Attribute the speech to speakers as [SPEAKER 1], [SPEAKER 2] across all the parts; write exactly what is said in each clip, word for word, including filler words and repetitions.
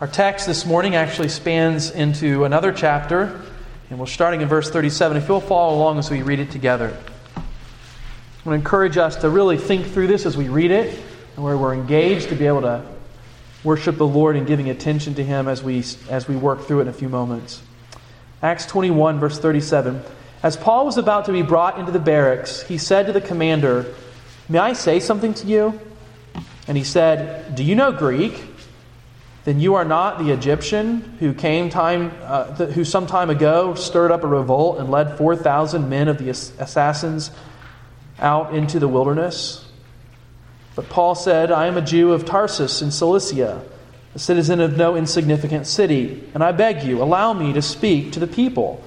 [SPEAKER 1] Our text this morning actually spans into another chapter, and we're starting in verse thirty-seven. If you'll follow along as we read it together. I want to encourage us to really think through this as we read it, and where we're engaged to be able to worship the Lord and giving attention to Him as we as we work through it in a few moments. Acts twenty-one, verse thirty-seven. As Paul was about to be brought into the barracks, he said to the commander, "May I say something to you?" And he said, "Do you know Greek? Then you are not the Egyptian who came time, uh, th- who some time ago stirred up a revolt and led four thousand men of the ass- assassins out into the wilderness?" But Paul said, "I am a Jew of Tarsus in Cilicia, a citizen of no insignificant city, and I beg you, allow me to speak to the people."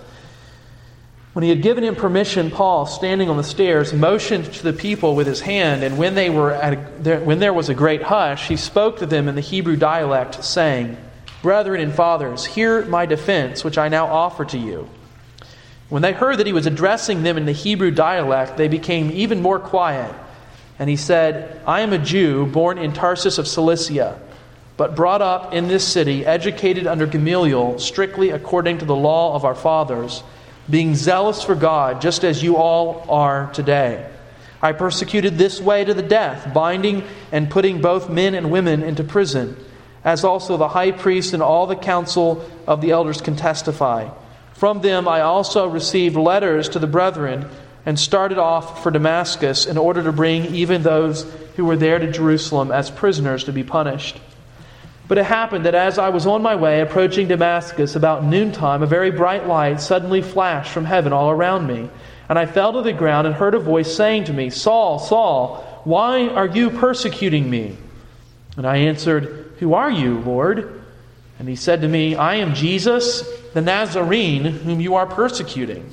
[SPEAKER 1] When he had given him permission, Paul, standing on the stairs, motioned to the people with his hand, and when they were at a, there, when there was a great hush, he spoke to them in the Hebrew dialect, saying, "Brethren and fathers, hear my defense, which I now offer to you." When they heard that he was addressing them in the Hebrew dialect, they became even more quiet. And he said, "I am a Jew, born in Tarsus of Cilicia, but brought up in this city, educated under Gamaliel, strictly according to the law of our fathers, being zealous for God, just as you all are today. I persecuted this way to the death, binding and putting both men and women into prison, as also the high priest and all the council of the elders can testify. From them I also received letters to the brethren, and started off for Damascus in order to bring even those who were there to Jerusalem as prisoners to be punished. But it happened that as I was on my way approaching Damascus about noontime, a very bright light suddenly flashed from heaven all around me. And I fell to the ground and heard a voice saying to me, 'Saul, Saul, why are you persecuting me?' And I answered, 'Who are you, Lord?' And he said to me, 'I am Jesus, the Nazarene, whom you are persecuting.'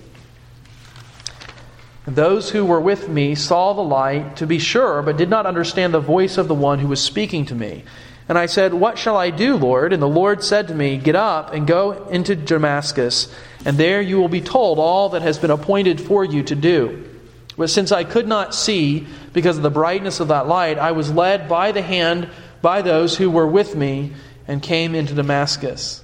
[SPEAKER 1] And those who were with me saw the light, to be sure, but did not understand the voice of the one who was speaking to me. And I said, 'What shall I do, Lord?' And the Lord said to me, 'Get up and go into Damascus, and there you will be told all that has been appointed for you to do.' But since I could not see because of the brightness of that light, I was led by the hand by those who were with me and came into Damascus.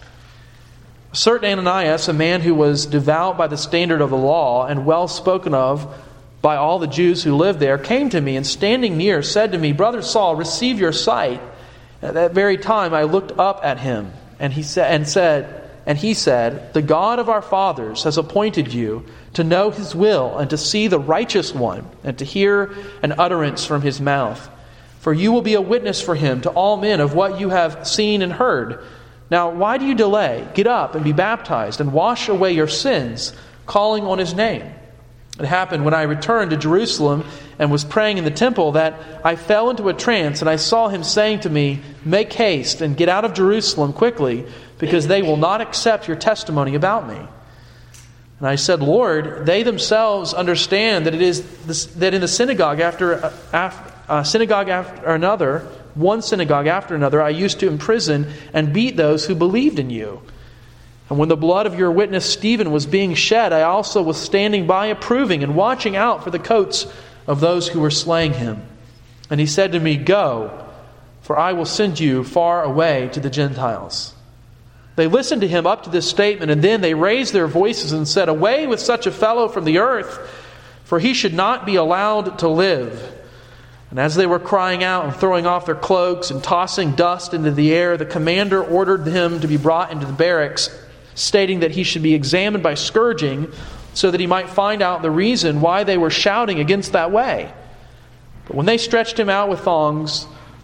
[SPEAKER 1] A certain Ananias, a man who was devout by the standard of the law and well spoken of by all the Jews who lived there, came to me and standing near said to me, 'Brother Saul, receive your sight.' At that very time I looked up at him, and he said, and said, and he said, 'The God of our fathers has appointed you to know His will and to see the righteous one and to hear an utterance from His mouth. For you will be a witness for Him to all men of what you have seen and heard. Now why do you delay? Get up and be baptized and wash away your sins, calling on His name.' It happened when I returned to Jerusalem and was praying in the temple that I fell into a trance, and I saw Him saying to me, 'Make haste and get out of Jerusalem quickly, because they will not accept your testimony about me.' And I said, 'Lord, they themselves understand that it is this, that in the synagogue after uh, uh, synagogue after another, one synagogue after another, I used to imprison and beat those who believed in you. And when the blood of your witness Stephen was being shed, I also was standing by approving and watching out for the coats of those who were slaying him.' And he said to me, 'Go, for I will send you far away to the Gentiles.' They listened to him up to this statement, and then they raised their voices and said, 'Away with such a fellow from the earth, for he should not be allowed to live.' And as they were crying out and throwing off their cloaks and tossing dust into the air, the commander ordered him to be brought into the barracks, stating that he should be examined by scourging, so that he might find out the reason why they were shouting against that way. But when they stretched him out with thongs,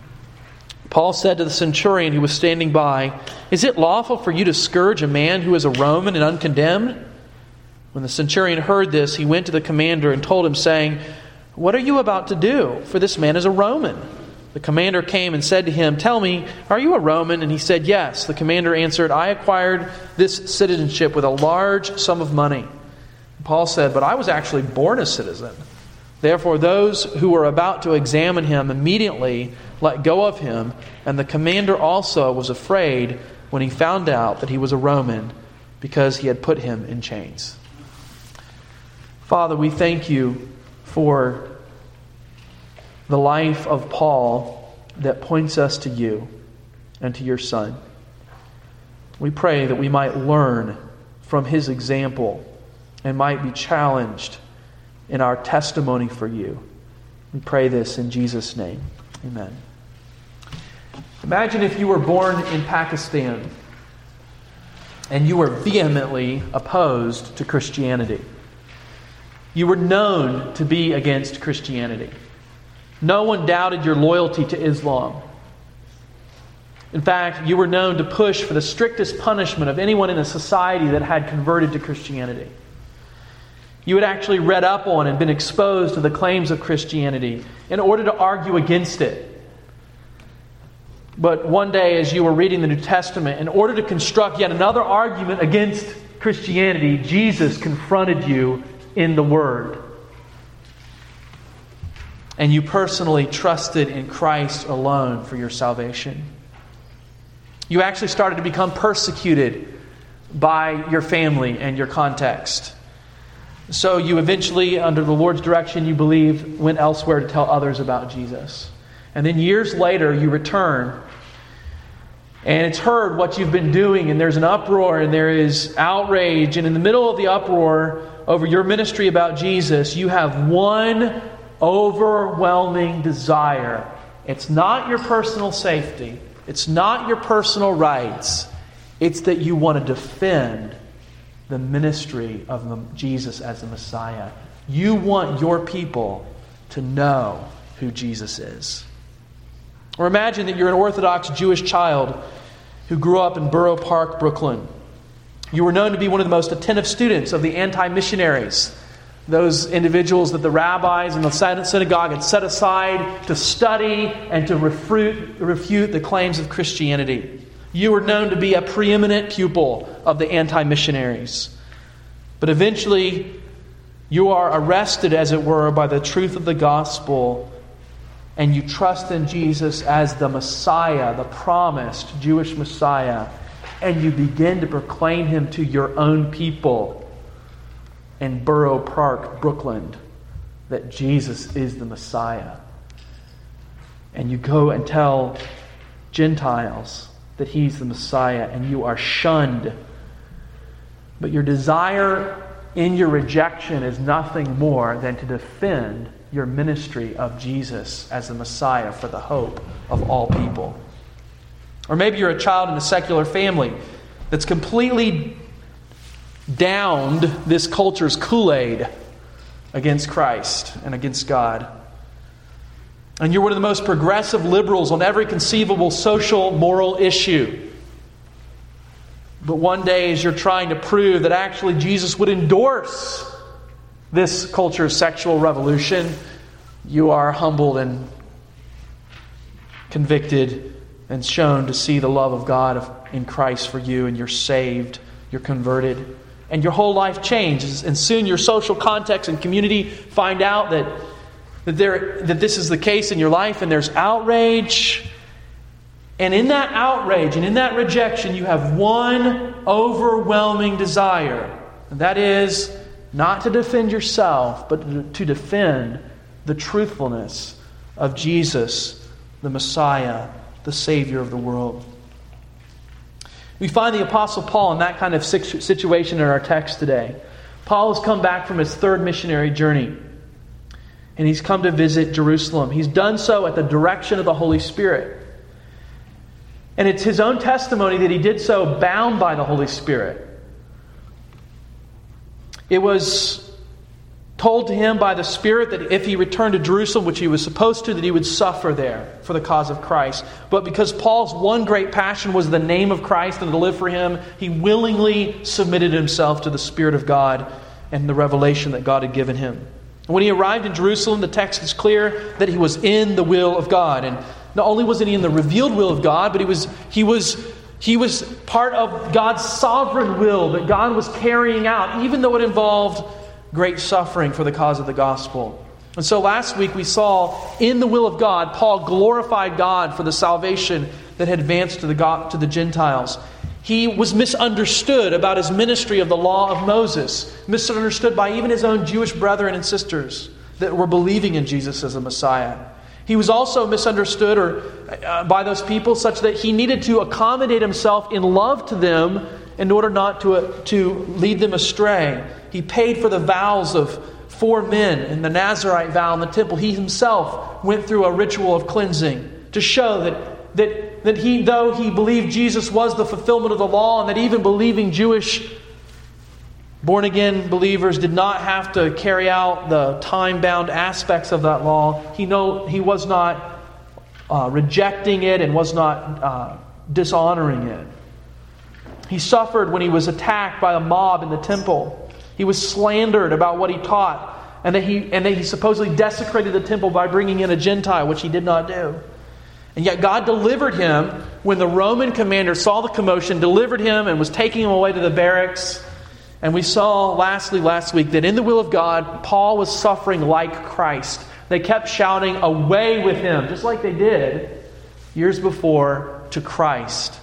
[SPEAKER 1] Paul said to the centurion who was standing by, 'Is it lawful for you to scourge a man who is a Roman and uncondemned?' When the centurion heard this, he went to the commander and told him, saying, 'What are you about to do? For this man is a Roman.' The commander came and said to him, 'Tell me, are you a Roman?' And he said, 'Yes.' The commander answered, 'I acquired this citizenship with a large sum of money.' Paul said, 'But I was actually born a citizen.' Therefore those who were about to examine him immediately let go of him, and the commander also was afraid when he found out that he was a Roman, because he had put him in chains." Father, we thank you for the life of Paul that points us to you and to your Son. We pray that we might learn from his example and might be challenged in our testimony for you. We pray this in Jesus' name. Amen. Imagine if you were born in Pakistan and you were vehemently opposed to Christianity. You were known to be against Christianity. No one doubted your loyalty to Islam. In fact, you were known to push for the strictest punishment of anyone in a society that had converted to Christianity. You had actually read up on and been exposed to the claims of Christianity in order to argue against it. But one day, as you were reading the New Testament, in order to construct yet another argument against Christianity, Jesus confronted you in the Word. And you personally trusted in Christ alone for your salvation. You actually started to become persecuted by your family and your context. So you eventually, under the Lord's direction, you believe, went elsewhere to tell others about Jesus. And then years later, you return. And it's heard what you've been doing, and there's an uproar, and there is outrage. And in the middle of the uproar over your ministry about Jesus, you have one overwhelming desire. It's not your personal safety. It's not your personal rights. It's that you want to defend the ministry of Jesus as the Messiah. You want your people to know who Jesus is. Or imagine that you're an Orthodox Jewish child who grew up in Borough Park, Brooklyn. You were known to be one of the most attentive students of the anti-missionaries, those individuals that the rabbis and the synagogue had set aside to study and to refute, refute the claims of Christianity. You were known to be a preeminent pupil of the anti-missionaries. But eventually, you are arrested, as it were, by the truth of the gospel, and you trust in Jesus as the Messiah, the promised Jewish Messiah, and you begin to proclaim Him to your own people in Borough Park, Brooklyn, that Jesus is the Messiah. And you go and tell Gentiles that He's the Messiah, and you are shunned. But your desire in your rejection is nothing more than to defend your ministry of Jesus as the Messiah for the hope of all people. Or maybe you're a child in a secular family that's completely downed this culture's Kool-Aid against Christ and against God. And you're one of the most progressive liberals on every conceivable social, moral issue. But one day, as you're trying to prove that actually Jesus would endorse this culture's sexual revolution, you are humbled and convicted and shown to see the love of God in Christ for you, and you're saved, you're converted, and your whole life changes. And soon your social context and community find out that that there that this is the case in your life, and there's outrage. And in that outrage and in that rejection, you have one overwhelming desire, and that is not to defend yourself, but to defend the truthfulness of Jesus, the Messiah, the Savior of the world. We find the Apostle Paul in that kind of situation in our text today. Paul has come back from his third missionary journey, and he's come to visit Jerusalem. He's done so at the direction of the Holy Spirit. And it's his own testimony that he did so bound by the Holy Spirit. It was told to him by the Spirit that if he returned to Jerusalem, which he was supposed to, that he would suffer there for the cause of Christ. But because Paul's one great passion was the name of Christ and to live for Him, he willingly submitted himself to the Spirit of God and the revelation that God had given him. And when he arrived in Jerusalem, the text is clear that he was in the will of God. And not only wasn't he in the revealed will of God, but he was he was he was part of God's sovereign will that God was carrying out, even though it involved great suffering for the cause of the gospel. And so last week we saw in the will of God, Paul glorified God for the salvation that had advanced to the God, to the Gentiles. He was misunderstood about his ministry of the law of Moses, misunderstood by even his own Jewish brethren and sisters that were believing in Jesus as a Messiah. He was also misunderstood or uh, by those people such that he needed to accommodate himself in love to them in order not to, uh, to lead them astray. He paid for the vows of four men in the Nazirite vow in the temple. He himself went through a ritual of cleansing to show that, that, that he, though he believed Jesus was the fulfillment of the law, and that even believing Jewish born-again believers did not have to carry out the time-bound aspects of that law, he, know, he was not uh, rejecting it and was not uh, dishonoring it. He suffered when he was attacked by a mob in the temple. He was slandered about what he taught, and that he and that he supposedly desecrated the temple by bringing in a Gentile, which he did not do. And yet God delivered him when the Roman commander saw the commotion, delivered him and was taking him away to the barracks. And we saw lastly last week that in the will of God, Paul was suffering like Christ. They kept shouting, "Away with him," just like they did years before to Christ.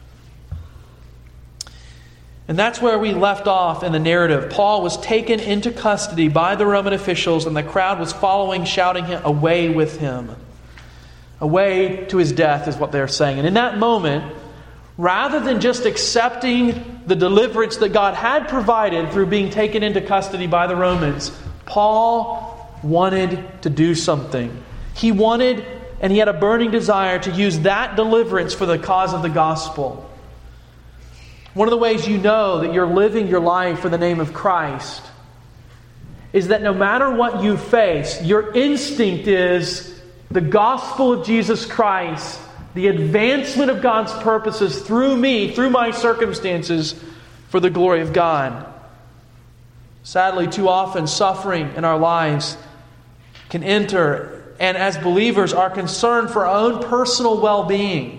[SPEAKER 1] And that's where we left off in the narrative. Paul was taken into custody by the Roman officials, and the crowd was following, shouting him, "Away with him." Away to his death is what they're saying. And in that moment, rather than just accepting the deliverance that God had provided through being taken into custody by the Romans, Paul wanted to do something. He wanted, and he had a burning desire to use that deliverance for the cause of the gospel. One of the ways you know that you're living your life for the name of Christ is that no matter what you face, your instinct is the gospel of Jesus Christ, the advancement of God's purposes through me, through my circumstances, for the glory of God. Sadly, too often suffering in our lives can enter, and as believers are concerned for our own personal well-being.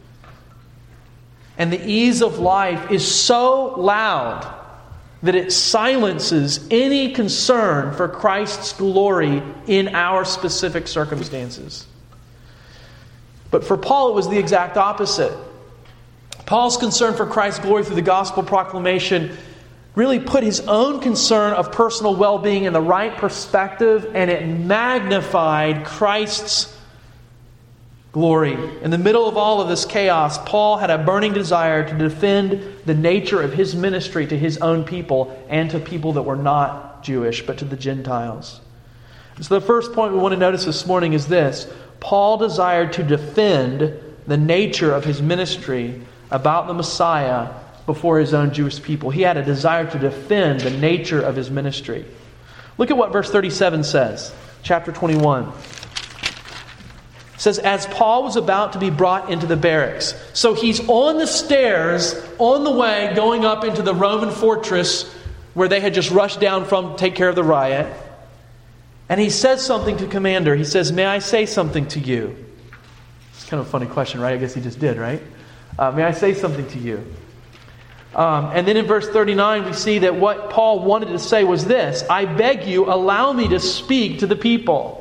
[SPEAKER 1] And the ease of life is so loud that it silences any concern for Christ's glory in our specific circumstances. But for Paul, it was the exact opposite. Paul's concern for Christ's glory through the gospel proclamation really put his own concern of personal well-being in the right perspective, and it magnified Christ's glory. In the middle of all of this chaos, Paul had a burning desire to defend the nature of his ministry to his own people and to people that were not Jewish, but to the Gentiles. So the first point we want to notice this morning is this. Paul desired to defend the nature of his ministry about the Messiah before his own Jewish people. He had a desire to defend the nature of his ministry. Look at what verse thirty-seven says, chapter twenty-one. It says, as Paul was about to be brought into the barracks. So he's on the stairs, on the way, going up into the Roman fortress where they had just rushed down from to take care of the riot. And he says something to the commander. He says, "May I say something to you?" It's kind of a funny question, right? I guess he just did, right? Uh, may I say something to you? Um, and then in verse thirty-nine, we see that what Paul wanted to say was this: "I beg you, allow me to speak to the people."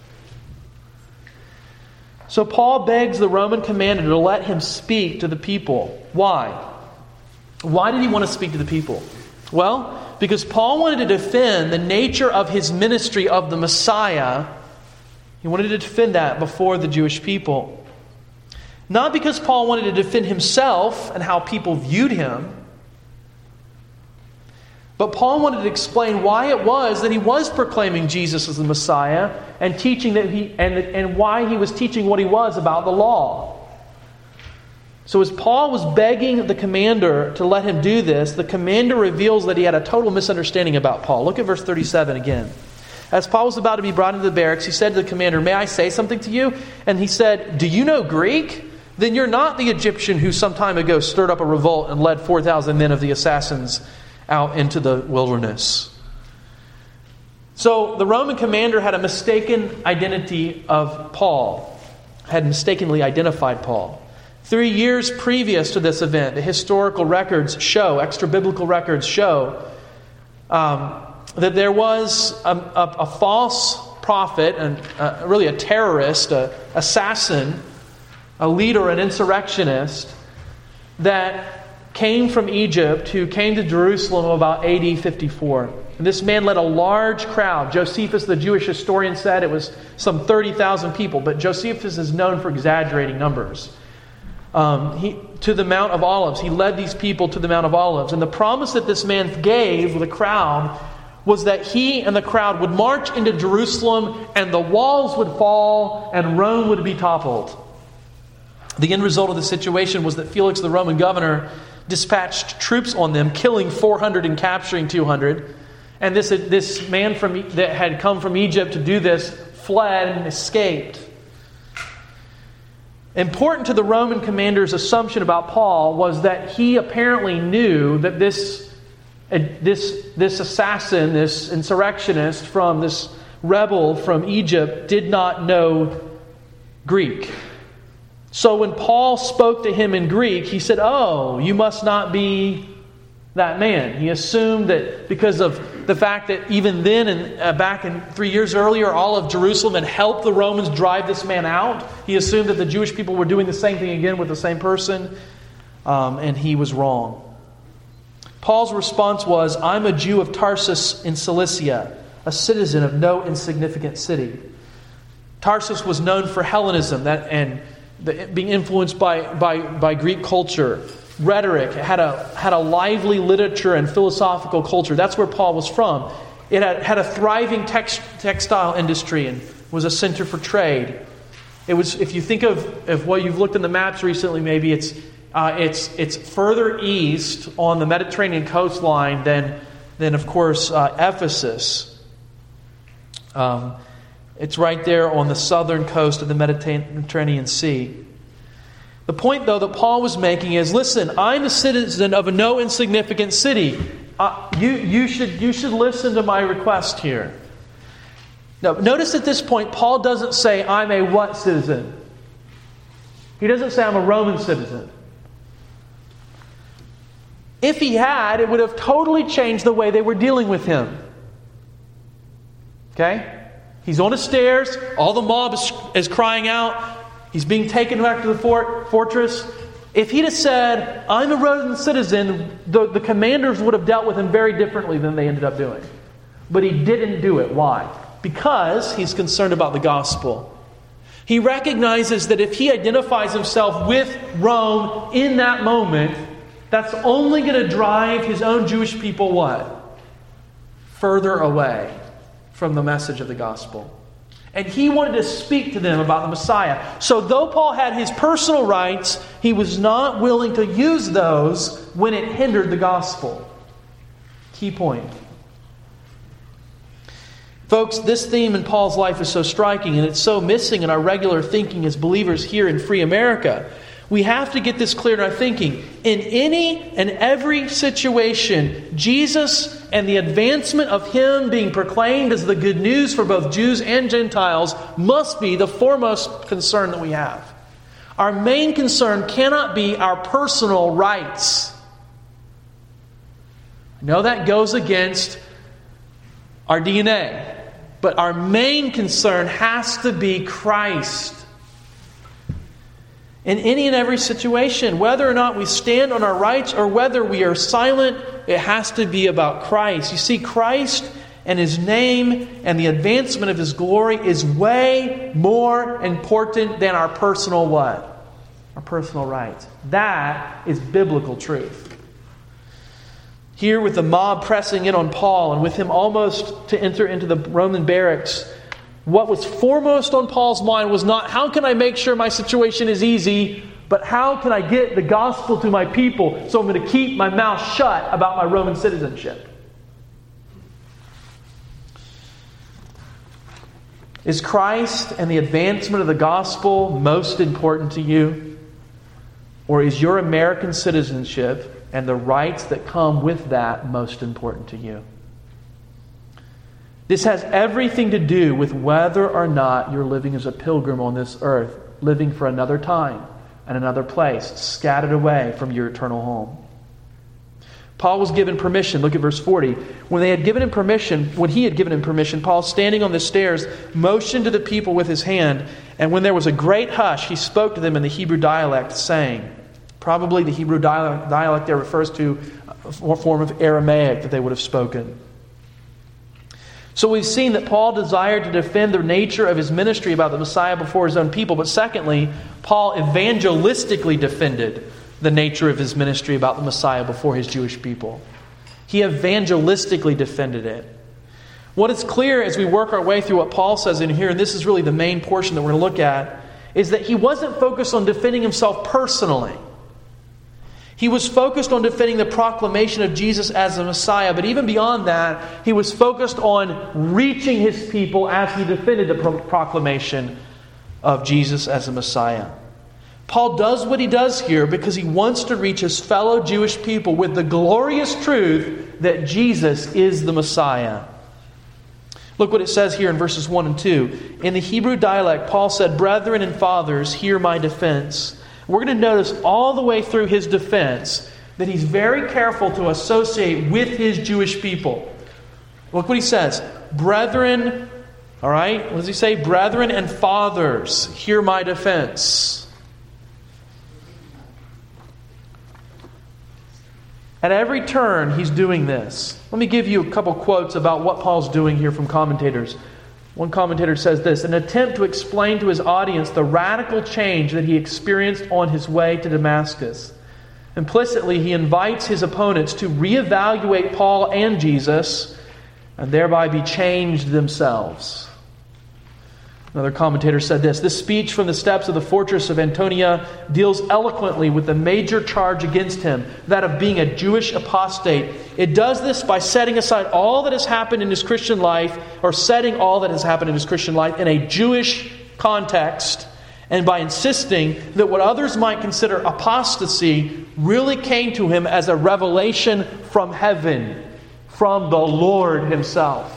[SPEAKER 1] So Paul begs the Roman commander to let him speak to the people. Why? Why did he want to speak to the people? Well, because Paul wanted to defend the nature of his ministry of the Messiah. He wanted to defend that before the Jewish people. Not because Paul wanted to defend himself and how people viewed him, but Paul wanted to explain why it was that he was proclaiming Jesus as the Messiah and teaching that he and, and why he was teaching what he was about the law. So as Paul was begging the commander to let him do this, the commander reveals that he had a total misunderstanding about Paul. Look at verse thirty-seven again. As Paul was about to be brought into the barracks, he said to the commander, "May I say something to you?" And he said, "Do you know Greek? Then you're not the Egyptian who some time ago stirred up a revolt and led four thousand men of the assassins out into the wilderness." So the Roman commander had a mistaken identity of Paul, had mistakenly identified Paul. Three years previous to this event, the historical records show, extra-biblical records show, um, that there was a, a, a false prophet, and uh, really a terrorist, an assassin, a leader, an insurrectionist, that came from Egypt who came to Jerusalem about A D fifty-four. And this man led a large crowd. Josephus, the Jewish historian, said it was some thirty thousand people, but Josephus is known for exaggerating numbers. Um, he, to the Mount of Olives. He led these people to the Mount of Olives. And the promise that this man gave the crowd was that he and the crowd would march into Jerusalem and the walls would fall and Rome would be toppled. The end result of the situation was that Felix, the Roman governor, dispatched troops on them, killing four hundred and capturing two hundred. And this, this man from that had come from Egypt to do this fled and escaped. Important to the Roman commander's assumption about Paul was that he apparently knew that this, this, this assassin, this insurrectionist from this rebel from Egypt did not know Greek. So when Paul spoke to him in Greek, he said, "Oh, you must not be that man." He assumed that because of the fact that even then, and uh, back in three years earlier, all of Jerusalem had helped the Romans drive this man out. He assumed that the Jewish people were doing the same thing again with the same person, um, and he was wrong. Paul's response was, "I'm a Jew of Tarsus in Cilicia, a citizen of no insignificant city." Tarsus was known for Hellenism that and the, being influenced by, by, by Greek culture. Rhetoric, it had a had a lively literature and philosophical culture. That's where Paul was from. It had, had a thriving text, textile industry and was a center for trade. It was, if you think of, of what you've looked in the maps recently, maybe it's uh, it's it's further east on the Mediterranean coastline than than of course uh, Ephesus. Um, it's right there on the southern coast of the Mediterranean Sea. The point, though, that Paul was making is, listen, I'm a citizen of a no insignificant city. Uh, you, you, should, you should listen to my request here. Now, notice at this point, Paul doesn't say, I'm a what citizen? He doesn't say, I'm a Roman citizen. If he had, it would have totally changed the way they were dealing with him. Okay? He's on the stairs. All the mob is, is crying out. He's being taken back to the fort, fortress. If he'd have said, I'm a Roman citizen, the, the commanders would have dealt with him very differently than they ended up doing. But he didn't do it. Why? Because he's concerned about the gospel. He recognizes that if he identifies himself with Rome in that moment, that's only going to drive his own Jewish people what? Further away from the message of the gospel. And he wanted to speak to them about the Messiah. So though Paul had his personal rights, he was not willing to use those when it hindered the gospel. Key point. Folks, this theme in Paul's life is so striking, and it's so missing in our regular thinking as believers here in free America. We have to get this clear in our thinking. In any and every situation, Jesus and the advancement of Him being proclaimed as the good news for both Jews and Gentiles must be the foremost concern that we have. Our main concern cannot be our personal rights. I know that goes against our D N A, but our main concern has to be Christ. In any and every situation, whether or not we stand on our rights or whether we are silent, it has to be about Christ. You see, Christ and His name and the advancement of His glory is way more important than our personal what? Our personal rights. That is biblical truth. Here with the mob pressing in on Paul and with him almost to enter into the Roman barracks, what was foremost on Paul's mind was not, how can I make sure my situation is easy, but how can I get the gospel to my people so I'm going to keep my mouth shut about my Roman citizenship? Is Christ and the advancement of the gospel most important to you? Or is your American citizenship and the rights that come with that most important to you? This has everything to do with whether or not you're living as a pilgrim on this earth, living for another time and another place, scattered away from your eternal home. Paul was given permission. Look at verse forty. When they had given him permission, when he had given him permission, Paul, standing on the stairs, motioned to the people with his hand, and when there was a great hush, he spoke to them in the Hebrew dialect, saying, Probably the Hebrew dialect, dialect there refers to a form of Aramaic that they would have spoken. So we've seen that Paul desired to defend the nature of his ministry about the Messiah before his own people. But secondly, Paul evangelistically defended the nature of his ministry about the Messiah before his Jewish people. He evangelistically defended it. What is clear as we work our way through what Paul says in here, and this is really the main portion that we're going to look at, is that he wasn't focused on defending himself personally. He was focused on defending the proclamation of Jesus as the Messiah. But even beyond that, he was focused on reaching his people as he defended the pro- proclamation of Jesus as the Messiah. Paul does what he does here because he wants to reach his fellow Jewish people with the glorious truth that Jesus is the Messiah. Look what it says here in verses one and two. In the Hebrew dialect, Paul said, "Brethren and fathers, hear my defense." We're going to notice all the way through his defense that he's very careful to associate with his Jewish people. Look what he says. Brethren, all right, what does he say? Brethren and fathers, hear my defense. At every turn, he's doing this. Let me give you a couple quotes about what Paul's doing here from commentators. One commentator says this: an attempt to explain to his audience the radical change that he experienced on his way to Damascus. Implicitly, he invites his opponents to reevaluate Paul and Jesus and thereby be changed themselves. Another commentator said this: this speech from the steps of the fortress of Antonia deals eloquently with the major charge against him, that of being a Jewish apostate. It does this by setting aside all that has happened in his Christian life, or setting all that has happened in his Christian life in a Jewish context, and by insisting that what others might consider apostasy really came to him as a revelation from heaven, from the Lord himself.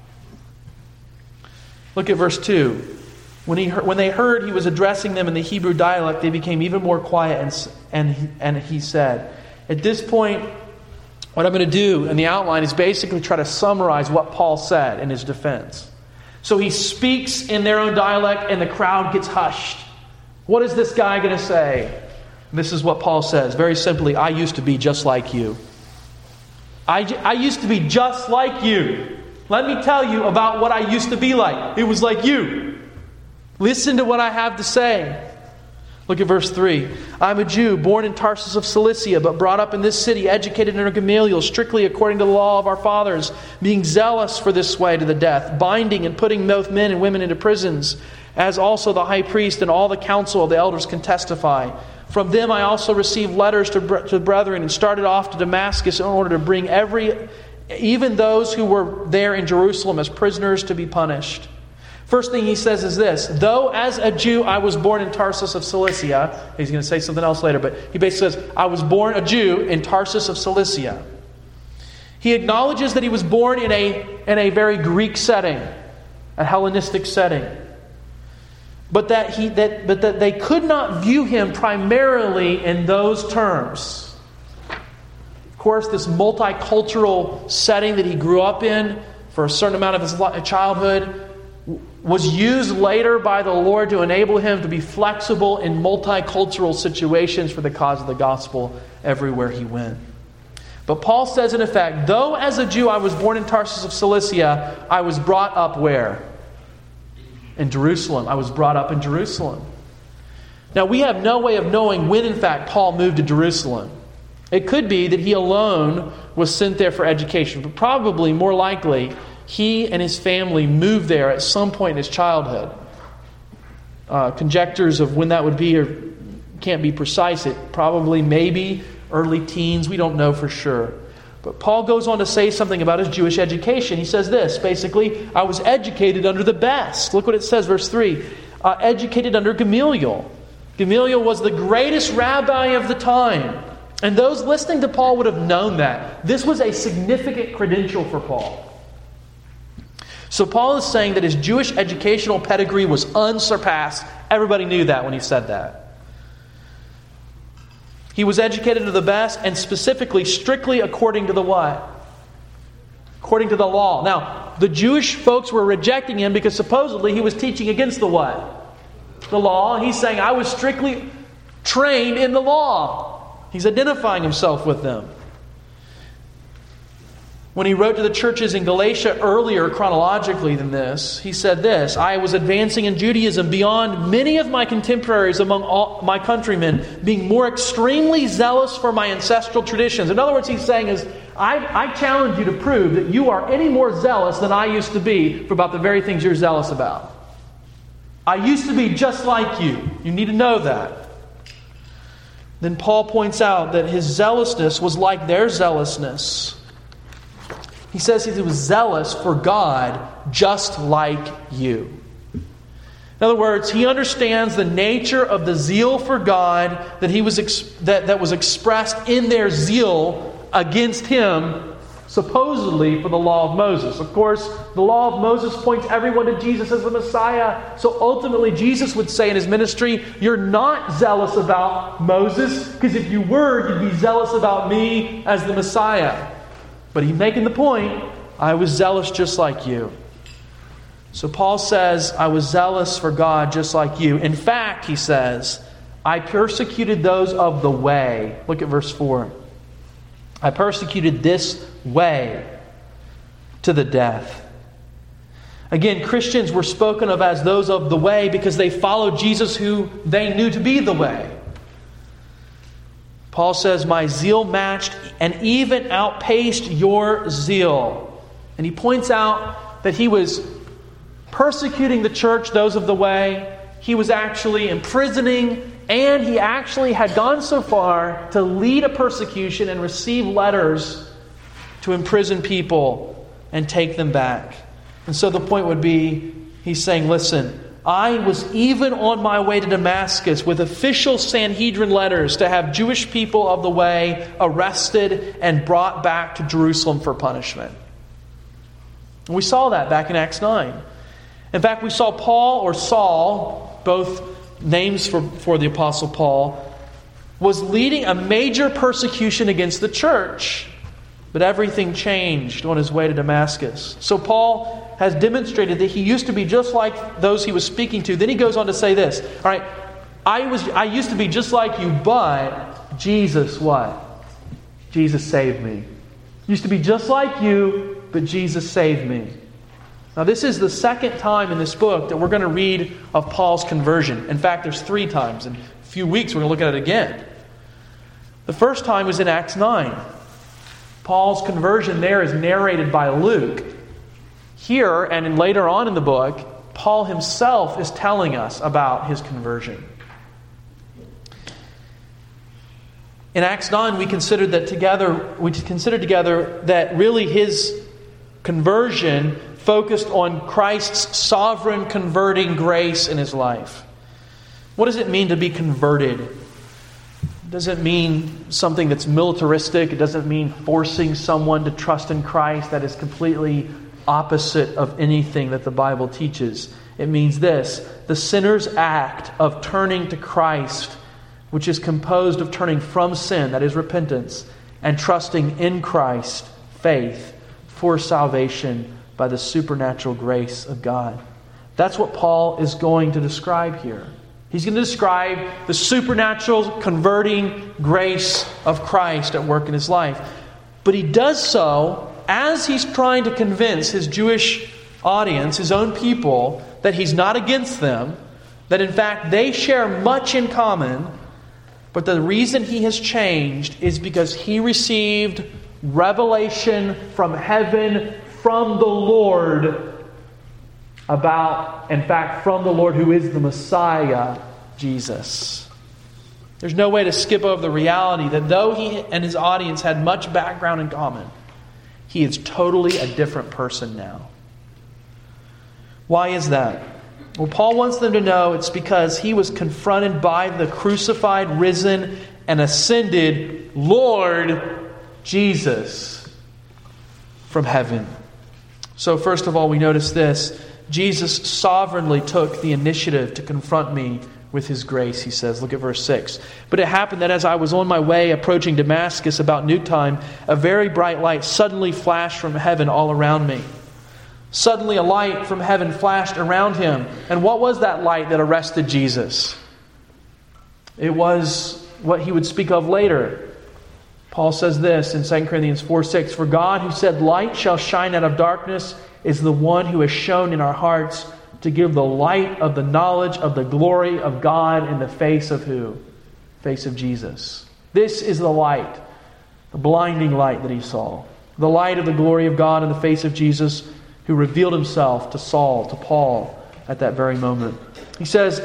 [SPEAKER 1] Look at verse two. When he heard, when they heard he was addressing them in the Hebrew dialect, they became even more quiet, and and and he said, at this point, what I'm going to do in the outline is basically try to summarize what Paul said in his defense. So he speaks in their own dialect, and the crowd gets hushed. What is this guy going to say? And this is what Paul says, very simply: I used to be just like you. I, I used to be just like you. Let me tell you about what I used to be like. It was like you. Listen to what I have to say. Look at verse three. I'm a Jew, born in Tarsus of Cilicia, but brought up in this city, educated under Gamaliel, strictly according to the law of our fathers, being zealous for this way to the death, binding and putting both men and women into prisons, as also the high priest and all the council of the elders can testify. From them I also received letters to, to brethren, and started off to Damascus in order to bring every... even those who were there in Jerusalem as prisoners to be punished. First thing he says is this: though as a Jew I was born in Tarsus of Cilicia. He's going to say something else later, but he basically says, I was born a Jew in Tarsus of Cilicia. He acknowledges that he was born in a, in a very Greek setting, a Hellenistic setting. But that, he, that, but that they could not view him primarily in those terms. Of course, this multicultural setting that he grew up in for a certain amount of his childhood was used later by the Lord to enable him to be flexible in multicultural situations for the cause of the gospel everywhere he went. But Paul says in effect, though as a Jew I was born in Tarsus of Cilicia, I was brought up where? In Jerusalem. I was brought up in Jerusalem. Now we have no way of knowing when in fact Paul moved to Jerusalem. It could be that he alone was sent there for education, but probably more likely he and his family moved there at some point in his childhood. Uh, conjectures of when that would be or can't be precise. It probably, maybe early teens. We don't know for sure. But Paul goes on to say something about his Jewish education. He says this, basically, I was educated under the best. Look what it says, verse three. Uh, educated under Gamaliel. Gamaliel was the greatest rabbi of the time. And those listening to Paul would have known that. This was a significant credential for Paul. So Paul is saying that his Jewish educational pedigree was unsurpassed. Everybody knew that when he said that. He was educated to the best, and specifically, strictly according to the what? According to the law. Now, the Jewish folks were rejecting him because supposedly he was teaching against the what? The law. And he's saying, I was strictly trained in the law. He's identifying himself with them. When he wrote to the churches in Galatia earlier chronologically than this, he said this, I was advancing in Judaism beyond many of my contemporaries among all my countrymen, being more extremely zealous for my ancestral traditions. In other words, he's saying is, I, I challenge you to prove that you are any more zealous than I used to be for about the very things you're zealous about. I used to be just like you. You need to know that. Then Paul points out that his zealousness was like their zealousness. He says he was zealous for God just like you. In other words, he understands the nature of the zeal for God that he was ex- that, that was expressed in their zeal against him, supposedly for the law of Moses. Of course, the law of Moses points everyone to Jesus as the Messiah. So ultimately, Jesus would say in his ministry, you're not zealous about Moses, because if you were, you'd be zealous about me as the Messiah. But he's making the point, I was zealous just like you. So Paul says, I was zealous for God just like you. In fact, he says, I persecuted those of the way. Look at verse four. I persecuted this way to the death. Again, Christians were spoken of as those of the way because they followed Jesus who they knew to be the way. Paul says, my zeal matched and even outpaced your zeal. And he points out that he was persecuting the church, those of the way. He was actually imprisoning, and he actually had gone so far to lead a persecution and receive letters to imprison people and take them back. And so the point would be, he's saying, listen, I was even on my way to Damascus with official Sanhedrin letters to have Jewish people of the way arrested and brought back to Jerusalem for punishment. And we saw that back in Acts nine. In fact, we saw Paul, or Saul, both names for, for the Apostle Paul, was leading a major persecution against the church. But everything changed on his way to Damascus. So Paul has demonstrated that he used to be just like those he was speaking to. Then he goes on to say this. All right, I was I used to be just like you, but Jesus what? Jesus saved me. Used to be just like you, but Jesus saved me. Now this is the second time in this book that we're going to read of Paul's conversion. In fact, there's three times. In a few weeks we're going to look at it again. The first time was in Acts nine. Paul's conversion there is narrated by Luke. Here, and in later on in the book, Paul himself is telling us about his conversion. In Acts nine, we considered that together, we considered together that really his conversion focused on Christ's sovereign converting grace in his life. What does it mean to be converted? It doesn't mean something that's militaristic. It doesn't mean forcing someone to trust in Christ. That is completely opposite of anything that the Bible teaches. It means this: the sinner's act of turning to Christ, which is composed of turning from sin, that is repentance, and trusting in Christ, faith, for salvation by the supernatural grace of God. That's what Paul is going to describe here. He's going to describe the supernatural converting grace of Christ at work in his life. But he does so as he's trying to convince his Jewish audience, his own people, that he's not against them, that in fact they share much in common, but the reason he has changed is because he received revelation from heaven, from the Lord, about, in fact, from the Lord who is the Messiah, Jesus. There's no way to skip over the reality that though he and his audience had much background in common, he is totally a different person now. Why is that? Well, Paul wants them to know it's because he was confronted by the crucified, risen, and ascended Lord Jesus from heaven. So first of all, we notice this. Jesus sovereignly took the initiative to confront me with his grace, he says. Look at verse six. But it happened that as I was on my way approaching Damascus about noontime, a very bright light suddenly flashed from heaven all around me. Suddenly a light from heaven flashed around him. And what was that light that arrested Jesus? It was what he would speak of later. Paul says this in Second Corinthians four six, "For God who said, 'Light shall shine out of darkness,' is the one who has shone in our hearts to give the light of the knowledge of the glory of God in the face of who? Face of Jesus." This is the light, the blinding light that he saw. The light of the glory of God in the face of Jesus, who revealed himself to Saul, to Paul, at that very moment. He says,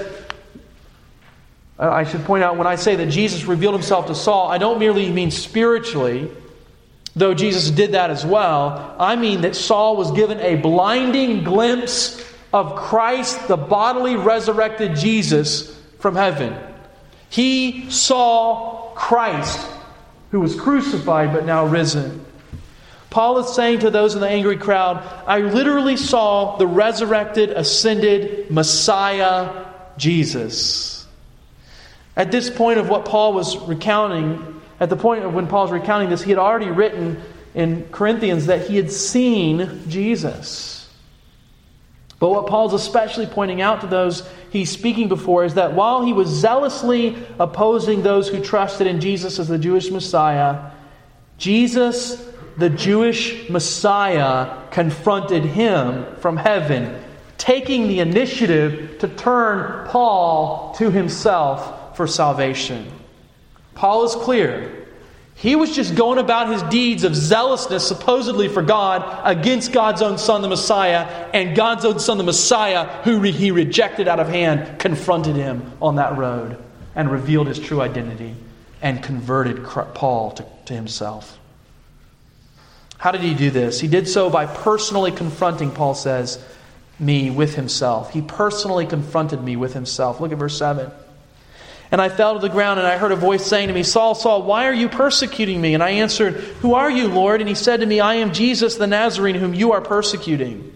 [SPEAKER 1] I should point out, when I say that Jesus revealed himself to Saul, I don't merely mean spiritually, though Jesus did that as well. I mean that Saul was given a blinding glimpse of Christ, the bodily resurrected Jesus, from heaven. He saw Christ, who was crucified but now risen. Paul is saying to those in the angry crowd, I literally saw the resurrected, ascended Messiah, Jesus. At this point of what Paul was recounting, at the point of when Paul was recounting this, he had already written in Corinthians that he had seen Jesus. But what Paul's especially pointing out to those he's speaking before is that while he was zealously opposing those who trusted in Jesus as the Jewish Messiah, Jesus, the Jewish Messiah, confronted him from heaven, taking the initiative to turn Paul to himself for salvation. Paul is clear. He was just going about his deeds of zealousness, supposedly for God, against God's own Son, the Messiah, and God's own Son, the Messiah, who he rejected out of hand, confronted him on that road and revealed his true identity and converted Paul to, to himself. How did he do this? He did so by personally confronting, Paul says, me with himself. He personally confronted me with himself. Look at verse seven. "And I fell to the ground, and I heard a voice saying to me, 'Saul, Saul, why are you persecuting me?' And I answered, 'Who are you, Lord?' And he said to me, 'I am Jesus the Nazarene, whom you are persecuting.'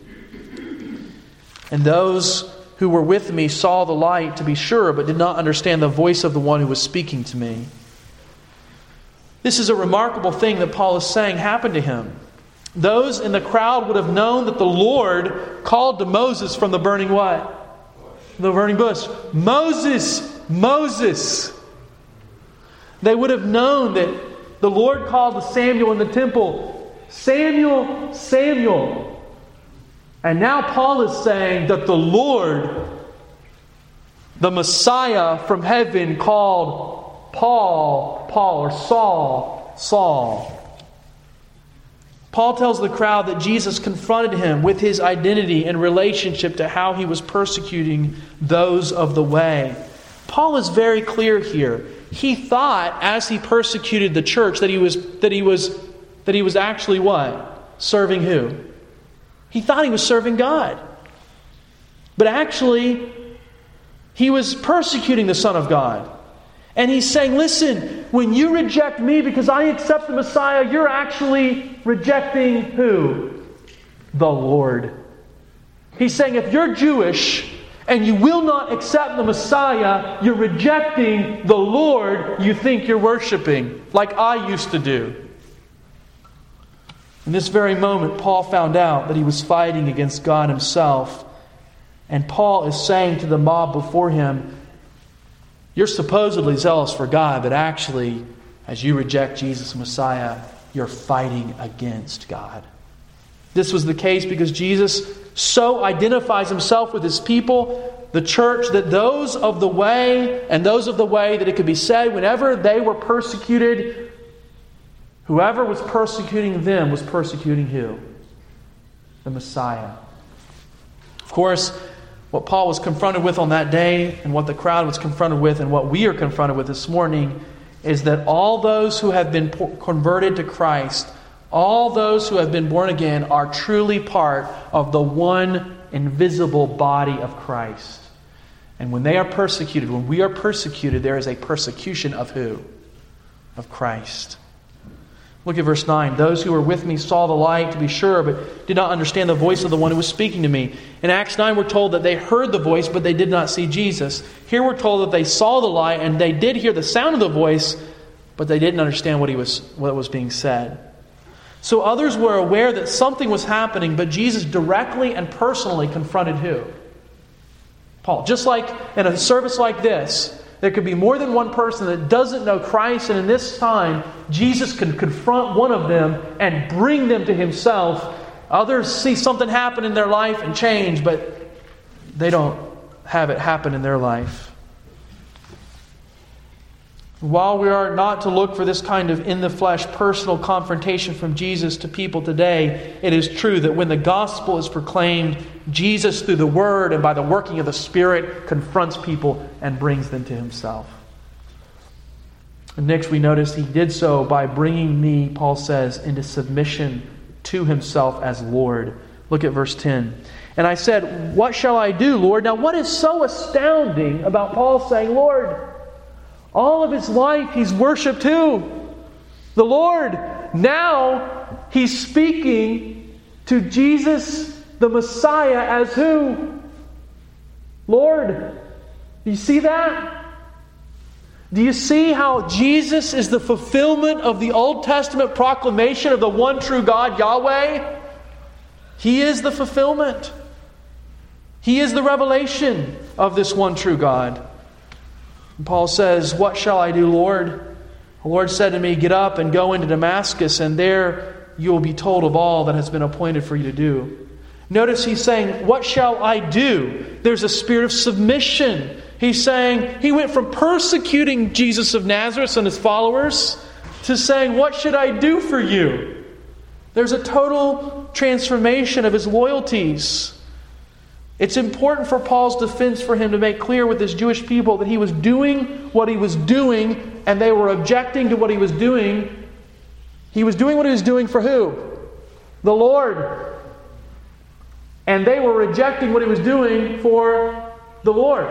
[SPEAKER 1] And those who were with me saw the light, to be sure, but did not understand the voice of the one who was speaking to me." This is a remarkable thing that Paul is saying happened to him. Those in the crowd would have known that the Lord called to Moses from the burning what? The burning bush. Moses! Moses! They would have known that the Lord called to Samuel in the temple, Samuel, Samuel. And now Paul is saying that the Lord, the Messiah from heaven, called Paul, Paul, or Saul, Saul. Paul tells the crowd that Jesus confronted him with his identity in relationship to how he was persecuting those of the way. Paul is very clear here. He thought, as he persecuted the church, that he was that he was that he was actually what? Serving who? He thought he was serving God. But actually, he was persecuting the Son of God. And he's saying, listen, when you reject me because I accept the Messiah, you're actually rejecting who? The Lord. He's saying, if you're Jewish and you will not accept the Messiah, you're rejecting the Lord you think you're worshiping, like I used to do. In this very moment, Paul found out that he was fighting against God himself. And Paul is saying to the mob before him, you're supposedly zealous for God, but actually, as you reject Jesus Messiah, you're fighting against God. This was the case because Jesus so identifies himself with his people, the church, that those of the way, and those of the way that it could be said, whenever they were persecuted, whoever was persecuting them was persecuting who? The Messiah. Of course, what Paul was confronted with on that day, and what the crowd was confronted with, and what we are confronted with this morning, is that all those who have been converted to Christ, all those who have been born again, are truly part of the one invisible body of Christ. And when they are persecuted, when we are persecuted, there is a persecution of who? Of Christ. Look at verse nine. Those who were with me saw the light, to be sure, but did not understand the voice of the one who was speaking to me. In Acts nine, we're told that they heard the voice, but they did not see Jesus. Here we're told that they saw the light, and they did hear the sound of the voice, but they didn't understand what he was, what was being said. So others were aware that something was happening, but Jesus directly and personally confronted who? Paul. Just like in a service like this, There could be more than one person that doesn't know Christ, and in this time, Jesus could confront one of them and bring them to Himself. Others see something happen in their life and change, but they don't have it happen in their life. While we are not to look for this kind of in-the-flesh personal confrontation from Jesus to people today, it is true that when the gospel is proclaimed, Jesus, through the Word and by the working of the Spirit, confronts people and brings them to Himself. And next we notice He did so by bringing me, Paul says, into submission to Himself as Lord. Look at verse ten. And I said, what shall I do, Lord? Now what is so astounding about Paul saying, Lord? All of his life he's worshipped who? The Lord. Now he's speaking to Jesus the Messiah as who? Lord. Do you see that? Do you see how Jesus is the fulfillment of the Old Testament proclamation of the one true God, Yahweh? He is the fulfillment. He is the revelation of this one true God. And Paul says, what shall I do, Lord? The Lord said to me, get up and go into Damascus, and there you will be told of all that has been appointed for you to do. Notice he's saying, what shall I do? There's a spirit of submission. He's saying, he went from persecuting Jesus of Nazareth and His followers to saying, what should I do for you? There's a total transformation of his loyalties. It's important for Paul's defense for him to make clear with his Jewish people that he was doing what he was doing and they were objecting to what he was doing. He was doing what he was doing for who? The Lord. And they were rejecting what he was doing for the Lord.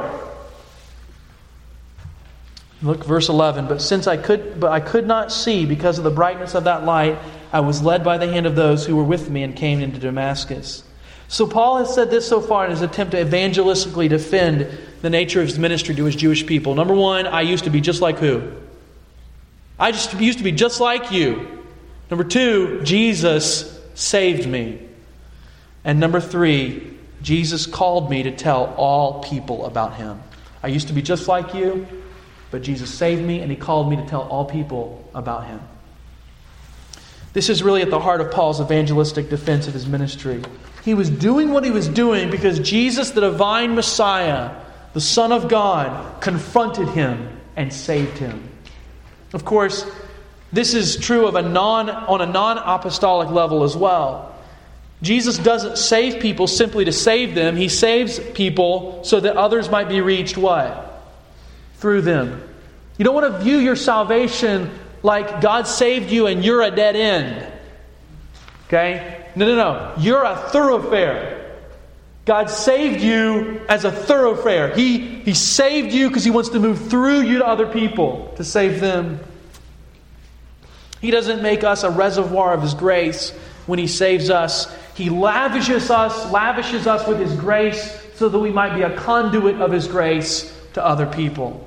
[SPEAKER 1] Look, verse eleven. But since I could, but I could not see because of the brightness of that light, I was led by the hand of those who were with me and came into Damascus. So Paul has said this so far in his attempt to evangelistically defend the nature of his ministry to his Jewish people. Number one, I used to be just like who? I just used to be just like you. Number two, Jesus saved me. And number three, Jesus called me to tell all people about Him. I used to be just like you, but Jesus saved me and He called me to tell all people about Him. This is really at the heart of Paul's evangelistic defense of his ministry. He was doing what he was doing because Jesus, the divine Messiah, the Son of God, confronted him and saved him. Of course, this is true of a non on a non-apostolic level as well. Jesus doesn't save people simply to save them. He saves people so that others might be reached what? Through them. You don't want to view your salvation like God saved you and you're a dead end. Okay? No, no, no. You're a thoroughfare. God saved you as a thoroughfare. He, he saved you because He wants to move through you to other people to save them. He doesn't make us a reservoir of His grace when He saves us. He lavishes us, lavishes us with His grace so that we might be a conduit of His grace to other people.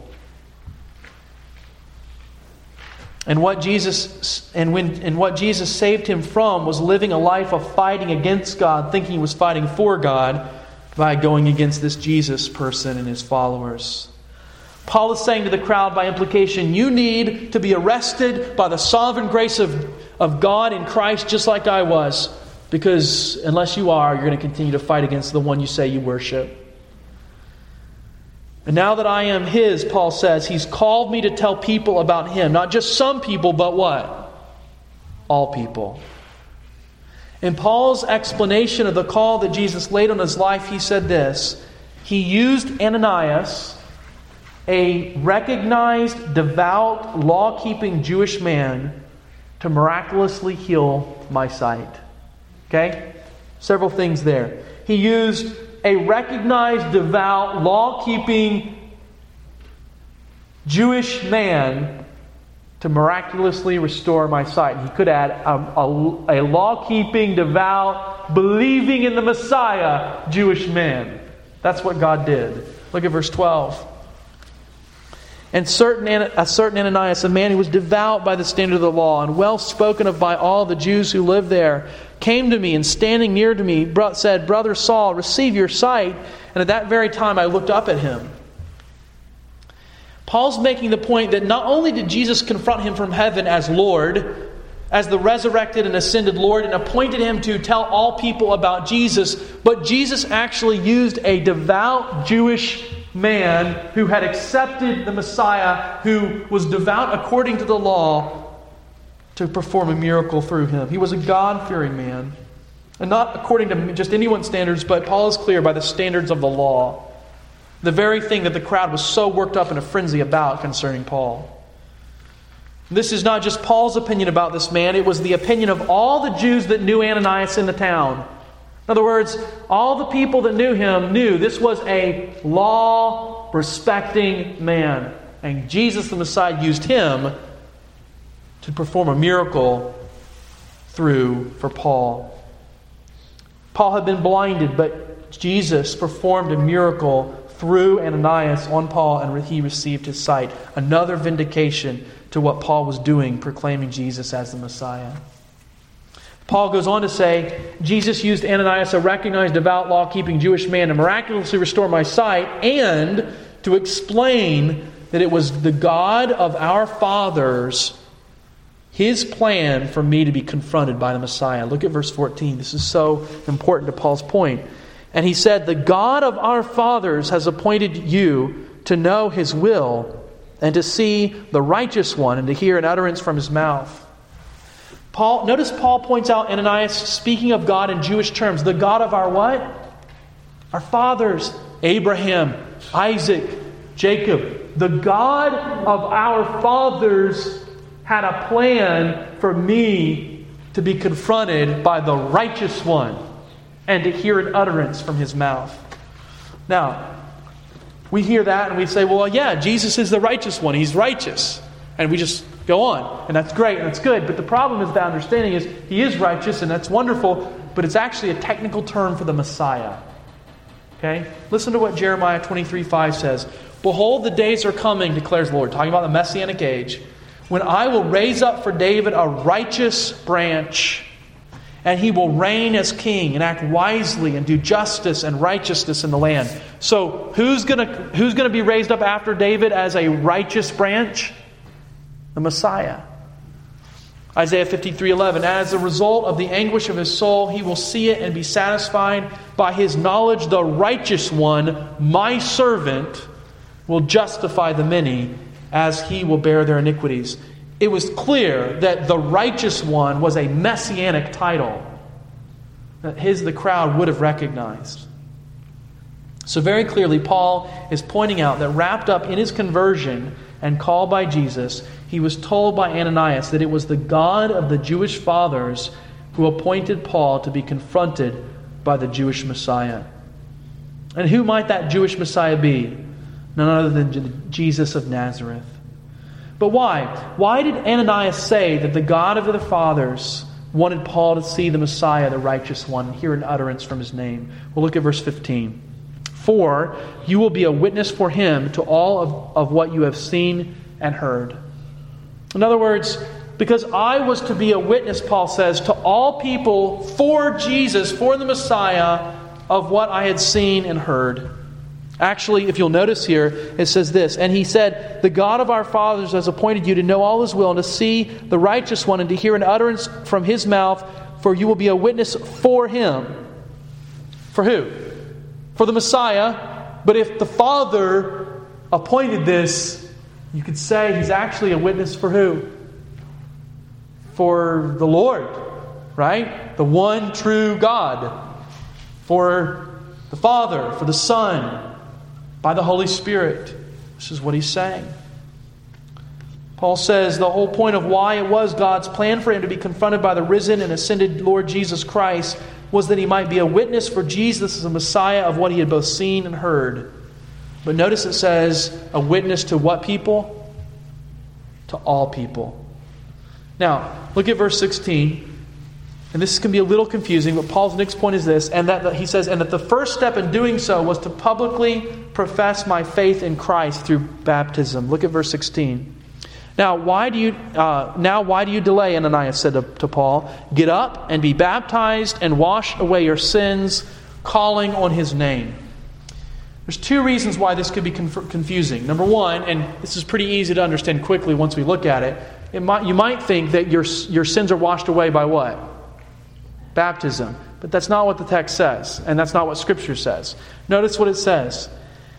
[SPEAKER 1] And what Jesus and when and what Jesus saved him from was living a life of fighting against God, thinking he was fighting for God by going against this Jesus person and his followers. Paul is saying to the crowd by implication, you need to be arrested by the sovereign grace of, of God in Christ just like I was. Because unless you are, you're going to continue to fight against the one you say you worship. And now that I am His, Paul says, He's called me to tell people about Him. Not just some people, but what? All people. In Paul's explanation of the call that Jesus laid on his life, he said this. He used Ananias, a recognized, devout, law-keeping Jewish man, to miraculously heal my sight. Okay? Several things there. He used a recognized, devout, law-keeping Jewish man to miraculously restore my sight. He could add a, a, a law-keeping, devout, believing in the Messiah Jewish man. That's what God did. Look at verse twelve. And certain a certain Ananias, a man who was devout by the standard of the law and well spoken of by all the Jews who lived there, came to me and standing near to me said, Brother Saul, receive your sight. And at that very time I looked up at him. Paul's making the point that not only did Jesus confront him from heaven as Lord, as the resurrected and ascended Lord, and appointed him to tell all people about Jesus, but Jesus actually used a devout Jewish man who had accepted the Messiah, who was devout according to the law, to perform a miracle through him. He was a God-fearing man. And not according to just anyone's standards, but Paul is clear by the standards of the law. The very thing that the crowd was so worked up in a frenzy about concerning Paul. This is not just Paul's opinion about this man. It was the opinion of all the Jews that knew Ananias in the town. In other words, all the people that knew him knew this was a law-respecting man. And Jesus the Messiah used him to perform a miracle through for Paul. Paul had been blinded, but Jesus performed a miracle through Ananias on Paul, and he received his sight. Another vindication to what Paul was doing, proclaiming Jesus as the Messiah. Paul goes on to say, Jesus used Ananias, a recognized devout law-keeping Jewish man, to miraculously restore my sight, and to explain that it was the God of our fathers, His plan for me to be confronted by the Messiah. Look at verse fourteen. This is so important to Paul's point. And he said, the God of our fathers has appointed you to know His will and to see the righteous one and to hear an utterance from His mouth. Paul, notice Paul points out Ananias speaking of God in Jewish terms. The God of our what? Our fathers. Abraham, Isaac, Jacob. The God of our fathers had a plan for me to be confronted by the righteous one and to hear an utterance from His mouth. Now, we hear that and we say, well, yeah, Jesus is the righteous one. He's righteous. And we just go on. And that's great and that's good. But the problem is the understanding is He is righteous and that's wonderful, but it's actually a technical term for the Messiah. Okay? Listen to what Jeremiah twenty-three five says. Behold, the days are coming, declares the Lord, talking about the Messianic age, when I will raise up for David a righteous branch, and he will reign as king and act wisely and do justice and righteousness in the land. So who's going to who's going to be raised up after David as a righteous branch? The Messiah. Isaiah fifty-three eleven. As a result of the anguish of his soul, he will see it and be satisfied. By his knowledge, the righteous one, my servant, will justify the many, as he will bear their iniquities. It was clear that the righteous one was a messianic title that his the crowd would have recognized. So very clearly, Paul is pointing out that wrapped up in his conversion and called by Jesus, he was told by Ananias that it was the God of the Jewish fathers who appointed Paul to be confronted by the Jewish Messiah. And who might that Jewish Messiah be? None other than Jesus of Nazareth. But why? Why did Ananias say that the God of the fathers wanted Paul to see the Messiah, the righteous one, and hear an utterance from His name? Well, look at verse fifteen. For you will be a witness for Him to all of, of what you have seen and heard. In other words, because I was to be a witness, Paul says, to all people for Jesus, for the Messiah, of what I had seen and heard. Actually, if you'll notice here, it says this, and he said, the God of our fathers has appointed you to know all His will and to see the righteous one and to hear an utterance from His mouth, for you will be a witness for Him. For who? For the Messiah. But if the Father appointed this, you could say He's actually a witness for who? For the Lord, right? The one true God. For the Father, for the Son, by the Holy Spirit. This is what he's saying. Paul says the whole point of why it was God's plan for him to be confronted by the risen and ascended Lord Jesus Christ was that he might be a witness for Jesus as a Messiah of what he had both seen and heard. But notice it says a witness to what people? To all people. Now, look at verse sixteen. And this can be a little confusing, but Paul's next point is this, and that he says, and that the first step in doing so was to publicly profess my faith in Christ through baptism. Look at verse sixteen. Now, why do you uh, now why do you delay? Ananias said to, to Paul, get up and be baptized and wash away your sins, calling on His name. There's two reasons why this could be conf- confusing. Number one, and this is pretty easy to understand quickly once we look at it, it might, you might think that your, your sins are washed away by what? Baptism. But that's not what the text says, and that's not what Scripture says. Notice what it says.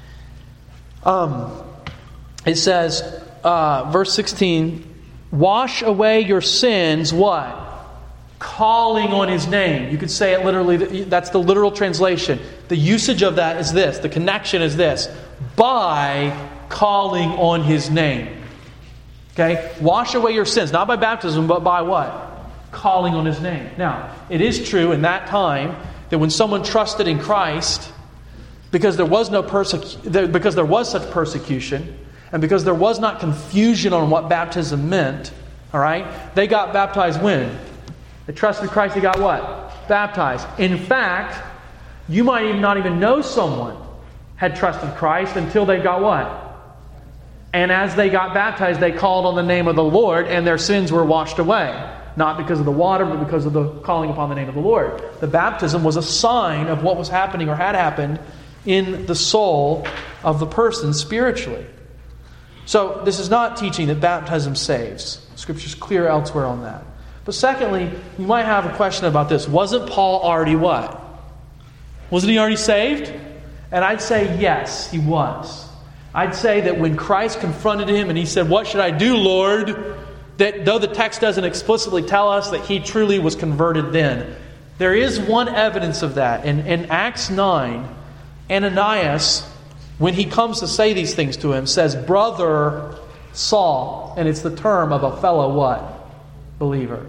[SPEAKER 1] Um, it says, uh, verse sixteen, wash away your sins, what? Calling on His name. You could say it literally, that's the literal translation. The usage of that is this, the connection is this, by calling on His name. Okay? Wash away your sins, not by baptism, but by what? Calling on His name. Now, it is true in that time that when someone trusted in Christ, because there was no persecu- because there was such persecution, and because there was not confusion on what baptism meant, all right, they got baptized when? They trusted Christ, they got what? Baptized. In fact, you might even not even know someone had trusted Christ until they got what? And as they got baptized, they called on the name of the Lord, and their sins were washed away. Not because of the water, but because of the calling upon the name of the Lord. The baptism was a sign of what was happening or had happened in the soul of the person spiritually. So this is not teaching that baptism saves. Scripture's clear elsewhere on that. But secondly, you might have a question about this. Wasn't Paul already what? Wasn't he already saved? And I'd say yes, he was. I'd say that when Christ confronted him and he said, "What should I do, Lord?" that though the text doesn't explicitly tell us that he truly was converted then, there is one evidence of that. In, in Acts nine, Ananias, when he comes to say these things to him, says, "Brother Saul," and it's the term of a fellow what? Believer.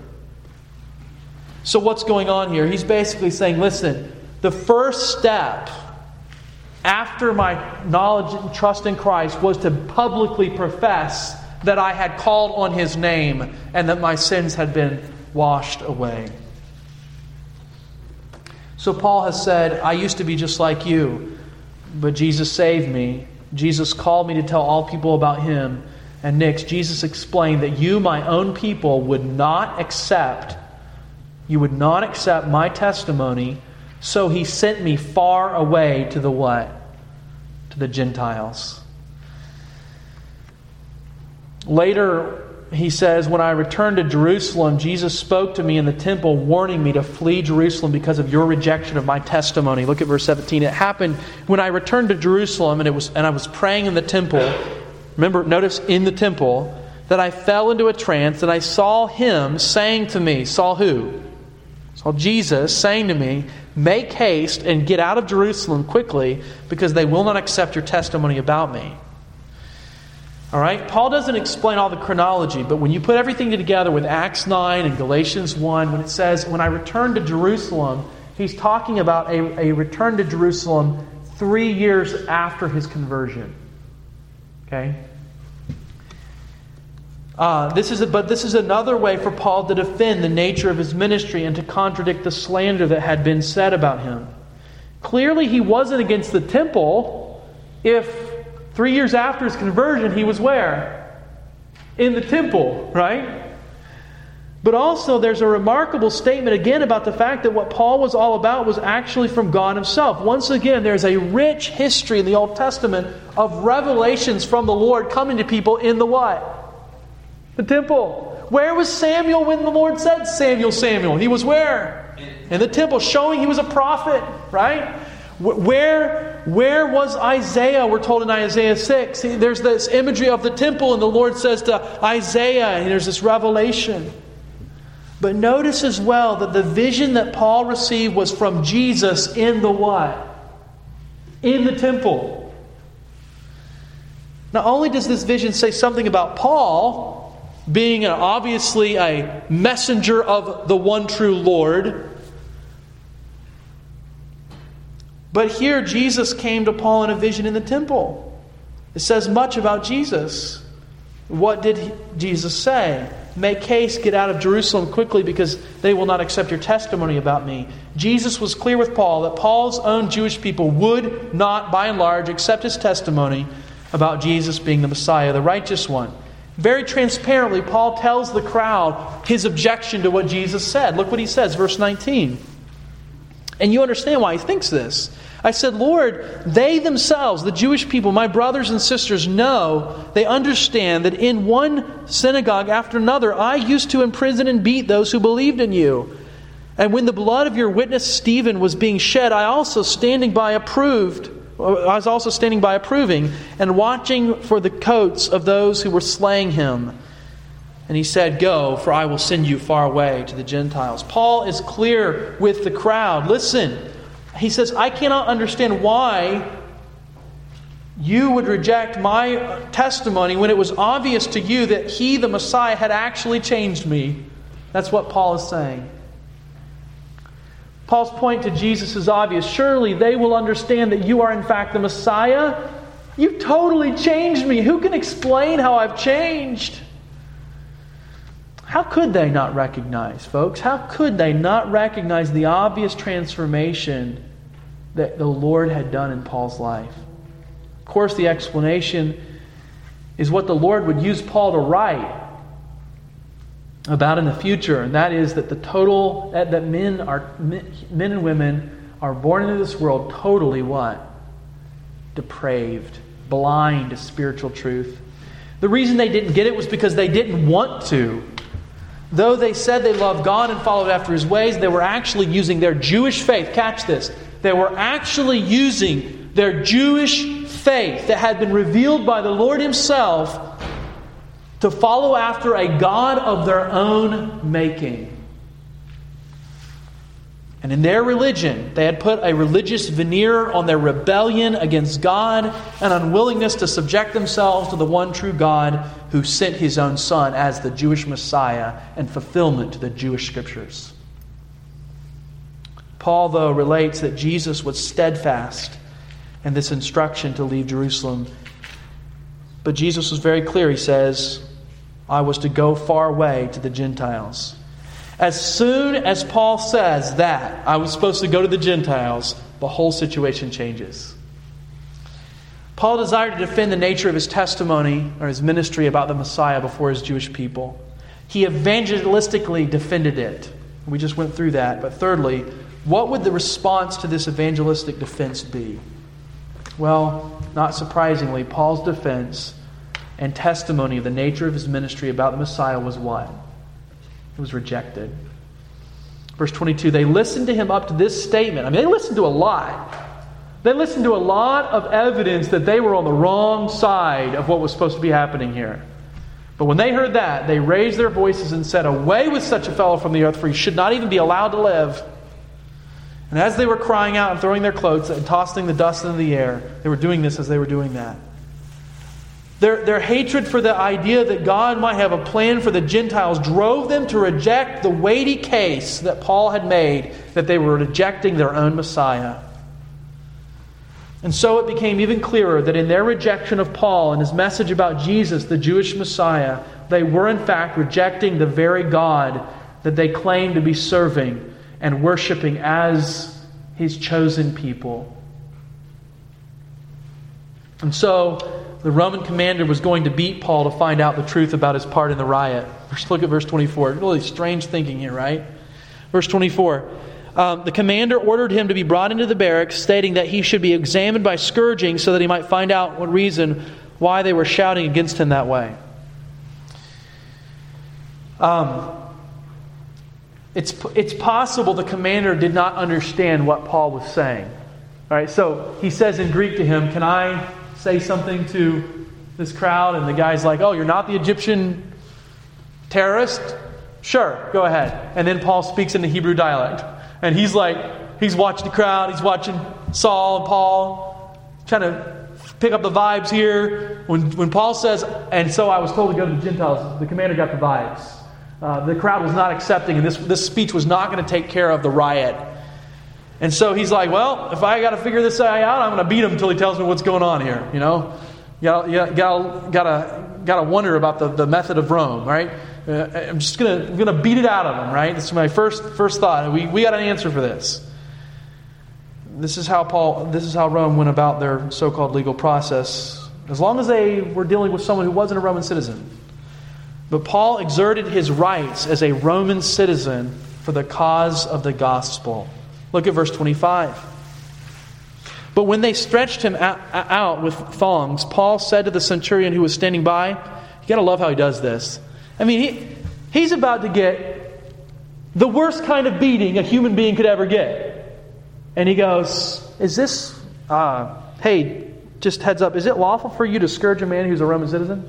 [SPEAKER 1] So what's going on here? He's basically saying, listen, the first step after my knowledge and trust in Christ was to publicly profess that I had called on His name and that my sins had been washed away. So Paul has said, I used to be just like you, but Jesus saved me. Jesus called me to tell all people about Him. And next, Jesus explained that you, my own people, would not accept, you would not accept my testimony, so He sent me far away to the what? To the Gentiles. Later, he says, when I returned to Jerusalem, Jesus spoke to me in the temple, warning me to flee Jerusalem because of your rejection of my testimony. Look at verse seventeen. It happened when I returned to Jerusalem and it was and I was praying in the temple. Remember, notice in the temple, that I fell into a trance and I saw Him saying to me, saw who? Saw Jesus saying to me, make haste and get out of Jerusalem quickly because they will not accept your testimony about me. All right, Paul doesn't explain all the chronology, but when you put everything together with Acts nine and Galatians one, when it says, when I returned to Jerusalem, he's talking about a, a return to Jerusalem three years after his conversion. Okay? Uh, this is a, but this is another way for Paul to defend the nature of his ministry and to contradict the slander that had been said about him. Clearly, he wasn't against the temple if three years after his conversion, he was where? In the temple, right? But also there's a remarkable statement again about the fact that what Paul was all about was actually from God Himself. Once again, there's a rich history in the Old Testament of revelations from the Lord coming to people in the what? The temple. Where was Samuel when the Lord said, Samuel, Samuel? He was where? In the temple, showing he was a prophet, right? Where, where was Isaiah? We're told in Isaiah six. There's this imagery of the temple, and the Lord says to Isaiah, and there's this revelation. But notice as well that the vision that Paul received was from Jesus in the what? In the temple. Not only does this vision say something about Paul being an, obviously a messenger of the one true Lord, but here Jesus came to Paul in a vision in the temple. It says much about Jesus. What did he, Jesus say? Make haste, get out of Jerusalem quickly because they will not accept your testimony about me. Jesus was clear with Paul that Paul's own Jewish people would not, by and large, accept his testimony about Jesus being the Messiah, the righteous one. Very transparently, Paul tells the crowd his objection to what Jesus said. Look what he says, verse nineteen. And you understand why he thinks this. I said, Lord, they themselves, the Jewish people, my brothers and sisters, know, they understand that in one synagogue after another, I used to imprison and beat those who believed in you. And when the blood of your witness Stephen was being shed, I also standing by approved, I was also standing by approving and watching for the coats of those who were slaying him. And he said, go, for I will send you far away to the Gentiles. Paul is clear with the crowd. Listen, he says, I cannot understand why you would reject my testimony when it was obvious to you that he, the Messiah, had actually changed me. That's what Paul is saying. Paul's point to Jesus is obvious. Surely they will understand that you are in fact the Messiah. You totally changed me. Who can explain how I've changed? How could they not recognize, folks? How could they not recognize the obvious transformation that the Lord had done in Paul's life? Of course, the explanation is what the Lord would use Paul to write about in the future, and that is that the total that, that men are men and women are born into this world totally what? Depraved, blind to spiritual truth. The reason they didn't get it was because they didn't want to. Though they said they loved God and followed after His ways, they were actually using their Jewish faith. Catch this. They were actually using their Jewish faith that had been revealed by the Lord Himself to follow after a God of their own making. And in their religion, they had put a religious veneer on their rebellion against God and unwillingness to subject themselves to the one true God who sent His own Son as the Jewish Messiah and fulfillment to the Jewish Scriptures. Paul, though, relates that Jesus was steadfast in this instruction to leave Jerusalem. But Jesus was very clear. He says, I was to go far away to the Gentiles. As soon as Paul says that, I was supposed to go to the Gentiles, the whole situation changes. Paul desired to defend the nature of his testimony or his ministry about the Messiah before his Jewish people. He evangelistically defended it. We just went through that. But thirdly, what would the response to this evangelistic defense be? Well, not surprisingly, Paul's defense and testimony of the nature of his ministry about the Messiah was what? It was rejected. Verse twenty-two, they listened to him up to this statement. I mean, they listened to a lot. They listened to a lot of evidence that they were on the wrong side of what was supposed to be happening here. But when they heard that, they raised their voices and said, away with such a fellow from the earth, for he should not even be allowed to live. And as they were crying out and throwing their cloaks and tossing the dust into the air, they were doing this as they were doing that. Their, their hatred for the idea that God might have a plan for the Gentiles drove them to reject the weighty case that Paul had made that they were rejecting their own Messiah. And so it became even clearer that in their rejection of Paul and his message about Jesus, the Jewish Messiah, they were in fact rejecting the very God that they claimed to be serving and worshiping as His chosen people. And so the Roman commander was going to beat Paul to find out the truth about his part in the riot. Just look at verse twenty-four. Really strange thinking here, right? Verse twenty-four. Um, the commander ordered him to be brought into the barracks, stating that he should be examined by scourging so that he might find out what reason why they were shouting against him that way. Um, it's it's possible the commander did not understand what Paul was saying. All right, so he says in Greek to him, "Can I say something to this crowd?" And the guy's like, "Oh, you're not the Egyptian terrorist? Sure, go ahead." And then Paul speaks in the Hebrew dialect. And he's like, he's watching the crowd, he's watching Saul and Paul, trying to pick up the vibes here. When when Paul says, "And so I was told to go to the Gentiles," the commander got the vibes. Uh, the crowd was not accepting, and this, this speech was not going to take care of the riot. And so he's like, well, if I got to figure this guy out, I'm going to beat him until he tells me what's going on here. You know, you gotta, you gotta, gotta, gotta wonder about the, the method of Rome, right? Uh, I'm just gonna, I'm gonna beat it out of him, right? This is my first, first thought. We, we got an answer for this. This is how Paul, this is how Rome went about their so-called legal process, as long as they were dealing with someone who wasn't a Roman citizen. But Paul exerted his rights as a Roman citizen for the cause of the gospel. Look at verse twenty-five. But when they stretched him out with thongs, Paul said to the centurion who was standing by, you got to love how he does this. I mean, he, he's about to get the worst kind of beating a human being could ever get. And he goes, is this, uh, hey, just heads up, is it lawful for you to scourge a man who's a Roman citizen?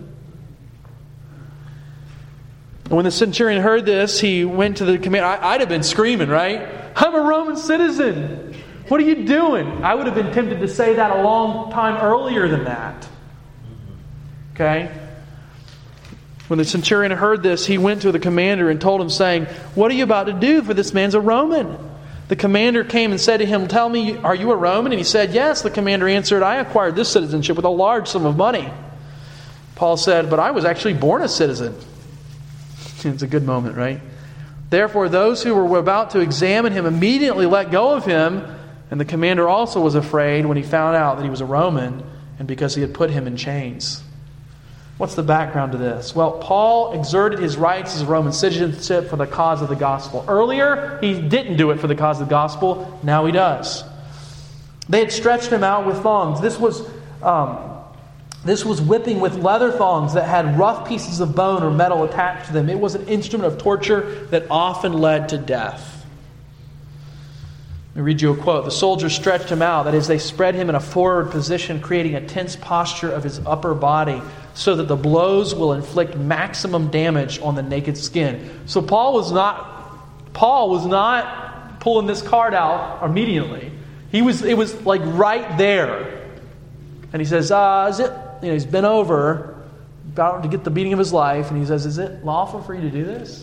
[SPEAKER 1] And when the centurion heard this, he went to the commander. I, I'd have been screaming, right? I'm a Roman citizen. What are you doing? I would have been tempted to say that a long time earlier than that. Okay? When the centurion heard this, he went to the commander and told him, saying, what are you about to do? For this man's a Roman. The commander came and said to him, tell me, are you a Roman? And he said, yes. The commander answered, I acquired this citizenship with a large sum of money. Paul said, but I was actually born a citizen. It's a good moment, right? Therefore, those who were about to examine him immediately let go of him. And the commander also was afraid when he found out that he was a Roman and because he had put him in chains. What's the background to this? Well, Paul exerted his rights as a Roman citizenship for the cause of the gospel. Earlier, he didn't do it for the cause of the gospel. Now he does. They had stretched him out with thongs. This was, um, this was whipping with leather thongs that had rough pieces of bone or metal attached to them. It was an instrument of torture that often led to death. Let me read you a quote. The soldiers stretched him out. That is, they spread him in a forward position, creating a tense posture of his upper body so that the blows will inflict maximum damage on the naked skin. So Paul was not Paul was not pulling this card out immediately. He was it was like right there. And he says, uh, is it you know, he's bent over about to get the beating of his life, and he says, is it lawful for you to do this?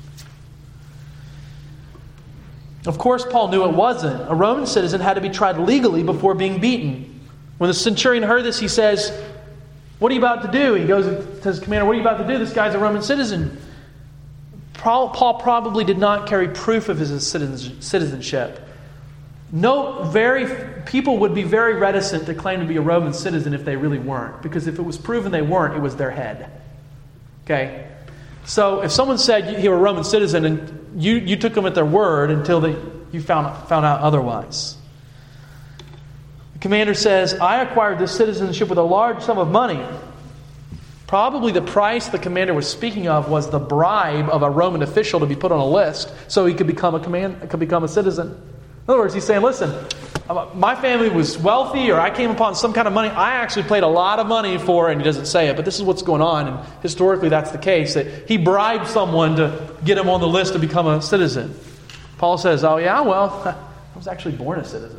[SPEAKER 1] Of course, Paul knew it wasn't. A Roman citizen had to be tried legally before being beaten. When the centurion heard this, he says, what are you about to do? He goes to his commander, what are you about to do? This guy's a Roman citizen. Paul, Paul probably did not carry proof of his citizenship. No, very people would be very reticent to claim to be a Roman citizen if they really weren't. Because if it was proven they weren't, it was their head. Okay? So if someone said you were a Roman citizen and you, you took them at their word until they, you found, found out otherwise. The commander says, I acquired this citizenship with a large sum of money. Probably the price the commander was speaking of was the bribe of a Roman official to be put on a list so he could become a command, could become a citizen. In other words, he's saying, listen, my family was wealthy or I came upon some kind of money I actually paid a lot of money for, and he doesn't say it, but this is what's going on. And historically that's the case, that he bribed someone to get him on the list to become a citizen. Paul says, oh yeah, well, I was actually born a citizen.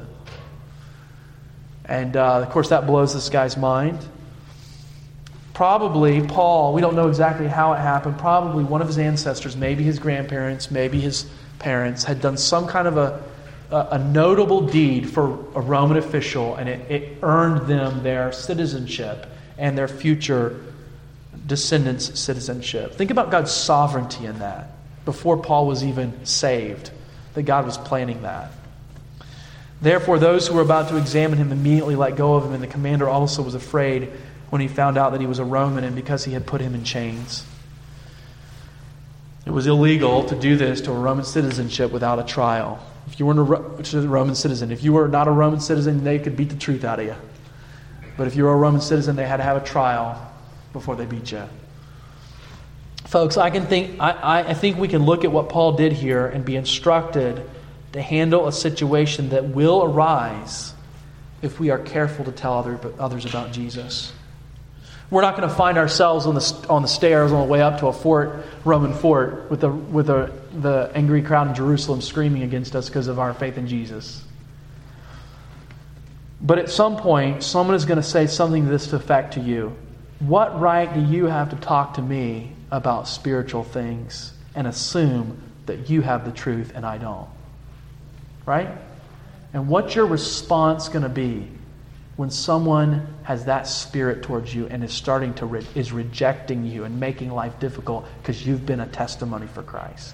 [SPEAKER 1] And uh, of course that blows this guy's mind. Probably Paul, we don't know exactly how it happened, probably one of his ancestors, maybe his grandparents, maybe his parents, had done some kind of a a notable deed for a Roman official, and it, it earned them their citizenship and their future descendants' citizenship. Think about God's sovereignty in that. Before Paul was even saved, that God was planning that. Therefore, those who were about to examine him immediately let go of him, and the commander also was afraid when he found out that he was a Roman, and because he had put him in chains. It was illegal to do this to a Roman citizenship without a trial. If you weren't a Roman citizen, if you were not a Roman citizen, they could beat the truth out of you. But if you were a Roman citizen, they had to have a trial before they beat you. Folks, I can think I, I think we can look at what Paul did here and be instructed to handle a situation that will arise if we are careful to tell other, others about Jesus. We're not going to find ourselves on the on the stairs on the way up to a fort, Roman fort, with the with the, the angry crowd in Jerusalem screaming against us because of our faith in Jesus. But at some point, someone is going to say something to this effect to you. What right do you have to talk to me about spiritual things and assume that you have the truth and I don't? Right? And what's your response going to be when someone has that spirit towards you and is starting to re- is rejecting you and making life difficult because you've been a testimony for Christ?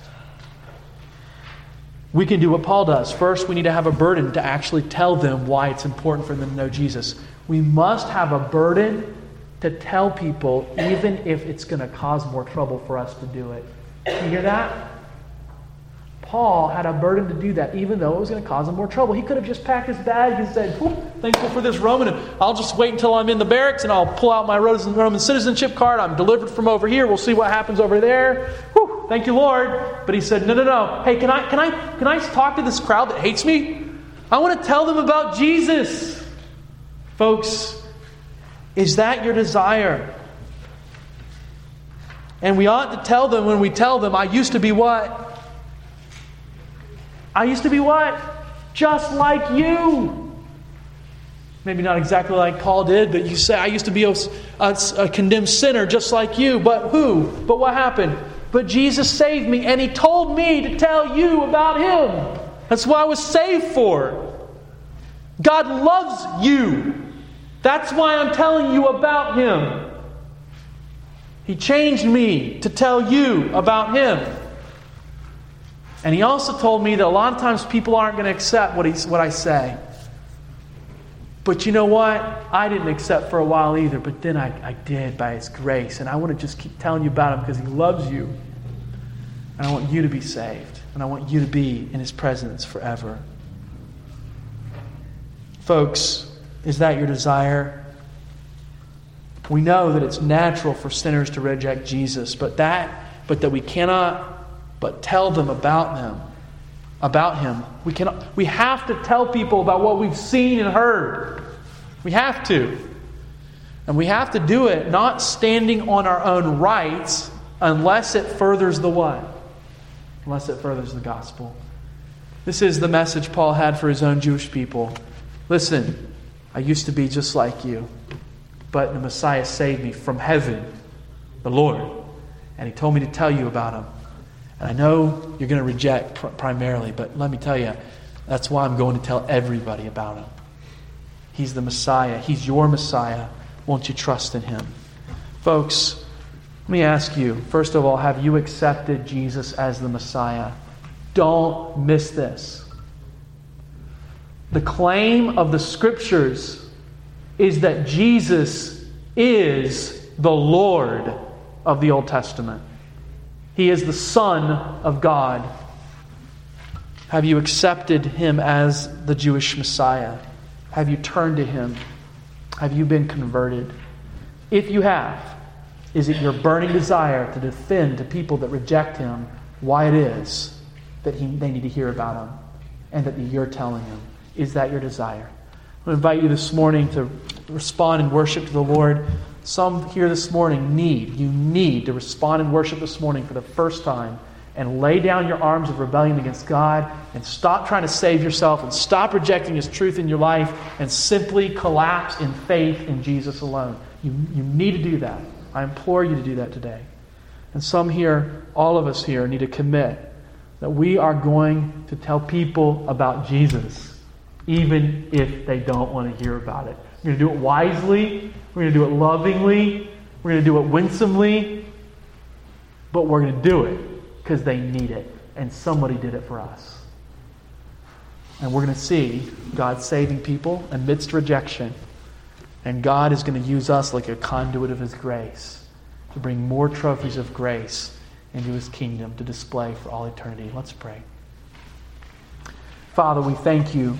[SPEAKER 1] We can do what Paul does. First, we need to have a burden to actually tell them why it's important for them to know Jesus. We must have a burden to tell people even if it's going to cause more trouble for us to do it. You hear that? Paul had a burden to do that, even though it was going to cause him more trouble. He could have just packed his bag and said, thankful for this Roman, and I'll just wait until I'm in the barracks and I'll pull out my Roman citizenship card. I'm delivered from over here. We'll see what happens over there. Whew, thank you, Lord. But he said, no, no, no. Hey, can I, can I, can I talk to this crowd that hates me? I want to tell them about Jesus. Folks, is that your desire? And we ought to tell them when we tell them, I used to be what? I used to be what? Just like you. Maybe not exactly like Paul did, but you say, I used to be a, a, a condemned sinner just like you. But who? But what happened? But Jesus saved me, and He told me to tell you about Him. That's what I was saved for. God loves you. That's why I'm telling you about Him. He changed me to tell you about Him. And He also told me that a lot of times people aren't going to accept what, he's, what I say. But you know what? I didn't accept for a while either, but then I, I did by His grace. And I want to just keep telling you about Him because He loves you. And I want you to be saved. And I want you to be in His presence forever. Folks, is that your desire? We know that it's natural for sinners to reject Jesus, but that, but that we cannot but tell them about them, about Him. We cannot. We have to tell people about what we've seen and heard. We have to. And we have to do it not standing on our own rights unless it furthers the what? Unless it furthers the gospel. This is the message Paul had for his own Jewish people. Listen, I used to be just like you, but the Messiah saved me from heaven, the Lord. And He told me to tell you about Him. And I know you're going to reject pr- primarily, but let me tell you, that's why I'm going to tell everybody about Him. He's the Messiah. He's your Messiah. Won't you trust in Him? Folks, let me ask you, first of all, have you accepted Jesus as the Messiah? Don't miss this. The claim of the Scriptures is that Jesus is the Lord of the Old Testament. He is the Son of God. Have you accepted Him as the Jewish Messiah? Have you turned to Him? Have you been converted? If you have, is it your burning desire to defend to people that reject Him why it is that he, they need to hear about Him and that you're telling them? Is that your desire? I want to invite you this morning to respond in worship to the Lord. Some here this morning need, you need to respond in worship this morning for the first time and lay down your arms of rebellion against God and stop trying to save yourself and stop rejecting His truth in your life and simply collapse in faith in Jesus alone. You, you need to do that. I implore you to do that today. And some here, all of us here, need to commit that we are going to tell people about Jesus, even if they don't want to hear about it. We're going to do it wisely. We're going to do it lovingly. We're going to do it winsomely. But we're going to do it because they need it. And somebody did it for us. And we're going to see God saving people amidst rejection. And God is going to use us like a conduit of His grace to bring more trophies of grace into His kingdom to display for all eternity. Let's pray. Father, we thank You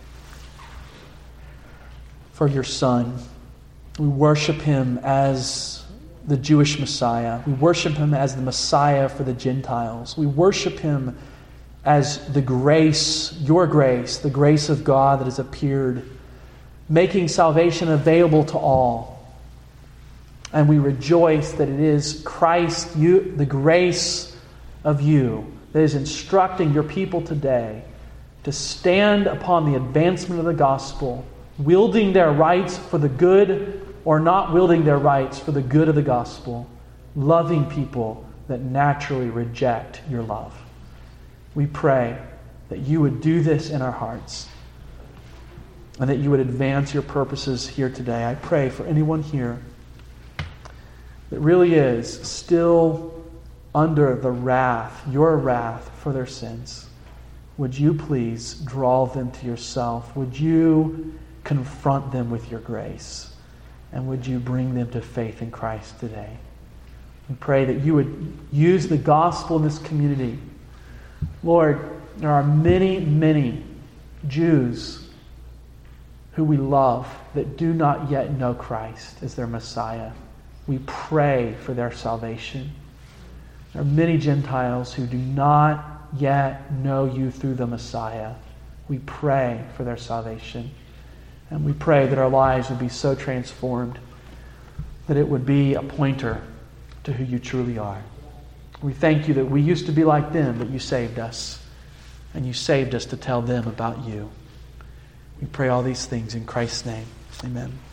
[SPEAKER 1] for Your Son. We worship Him as the Jewish Messiah. We worship Him as the Messiah for the Gentiles. We worship Him as the grace, Your grace, the grace of God that has appeared, making salvation available to all. And we rejoice that it is Christ, you, the grace of You, that is instructing Your people today to stand upon the advancement of the gospel, wielding their rights for the good or not wielding their rights for the good of the gospel, loving people that naturally reject Your love. We pray that You would do this in our hearts and that You would advance Your purposes here today. I pray for anyone here that really is still under the wrath, Your wrath for their sins. Would You please draw them to Yourself? Would You confront them with Your grace? And would You bring them to faith in Christ today? We pray that You would use the gospel in this community Lord, there are many, many Jews who we love that do not yet know Christ as their Messiah. We pray for their salvation. There are many Gentiles who do not yet know you through the Messiah. We pray for their salvation. And we pray that our lives would be so transformed that it would be a pointer to who you truly are. We thank you that we used to be like them, but you saved us. And you saved us to tell them about you. We pray all these things in Christ's name. Amen.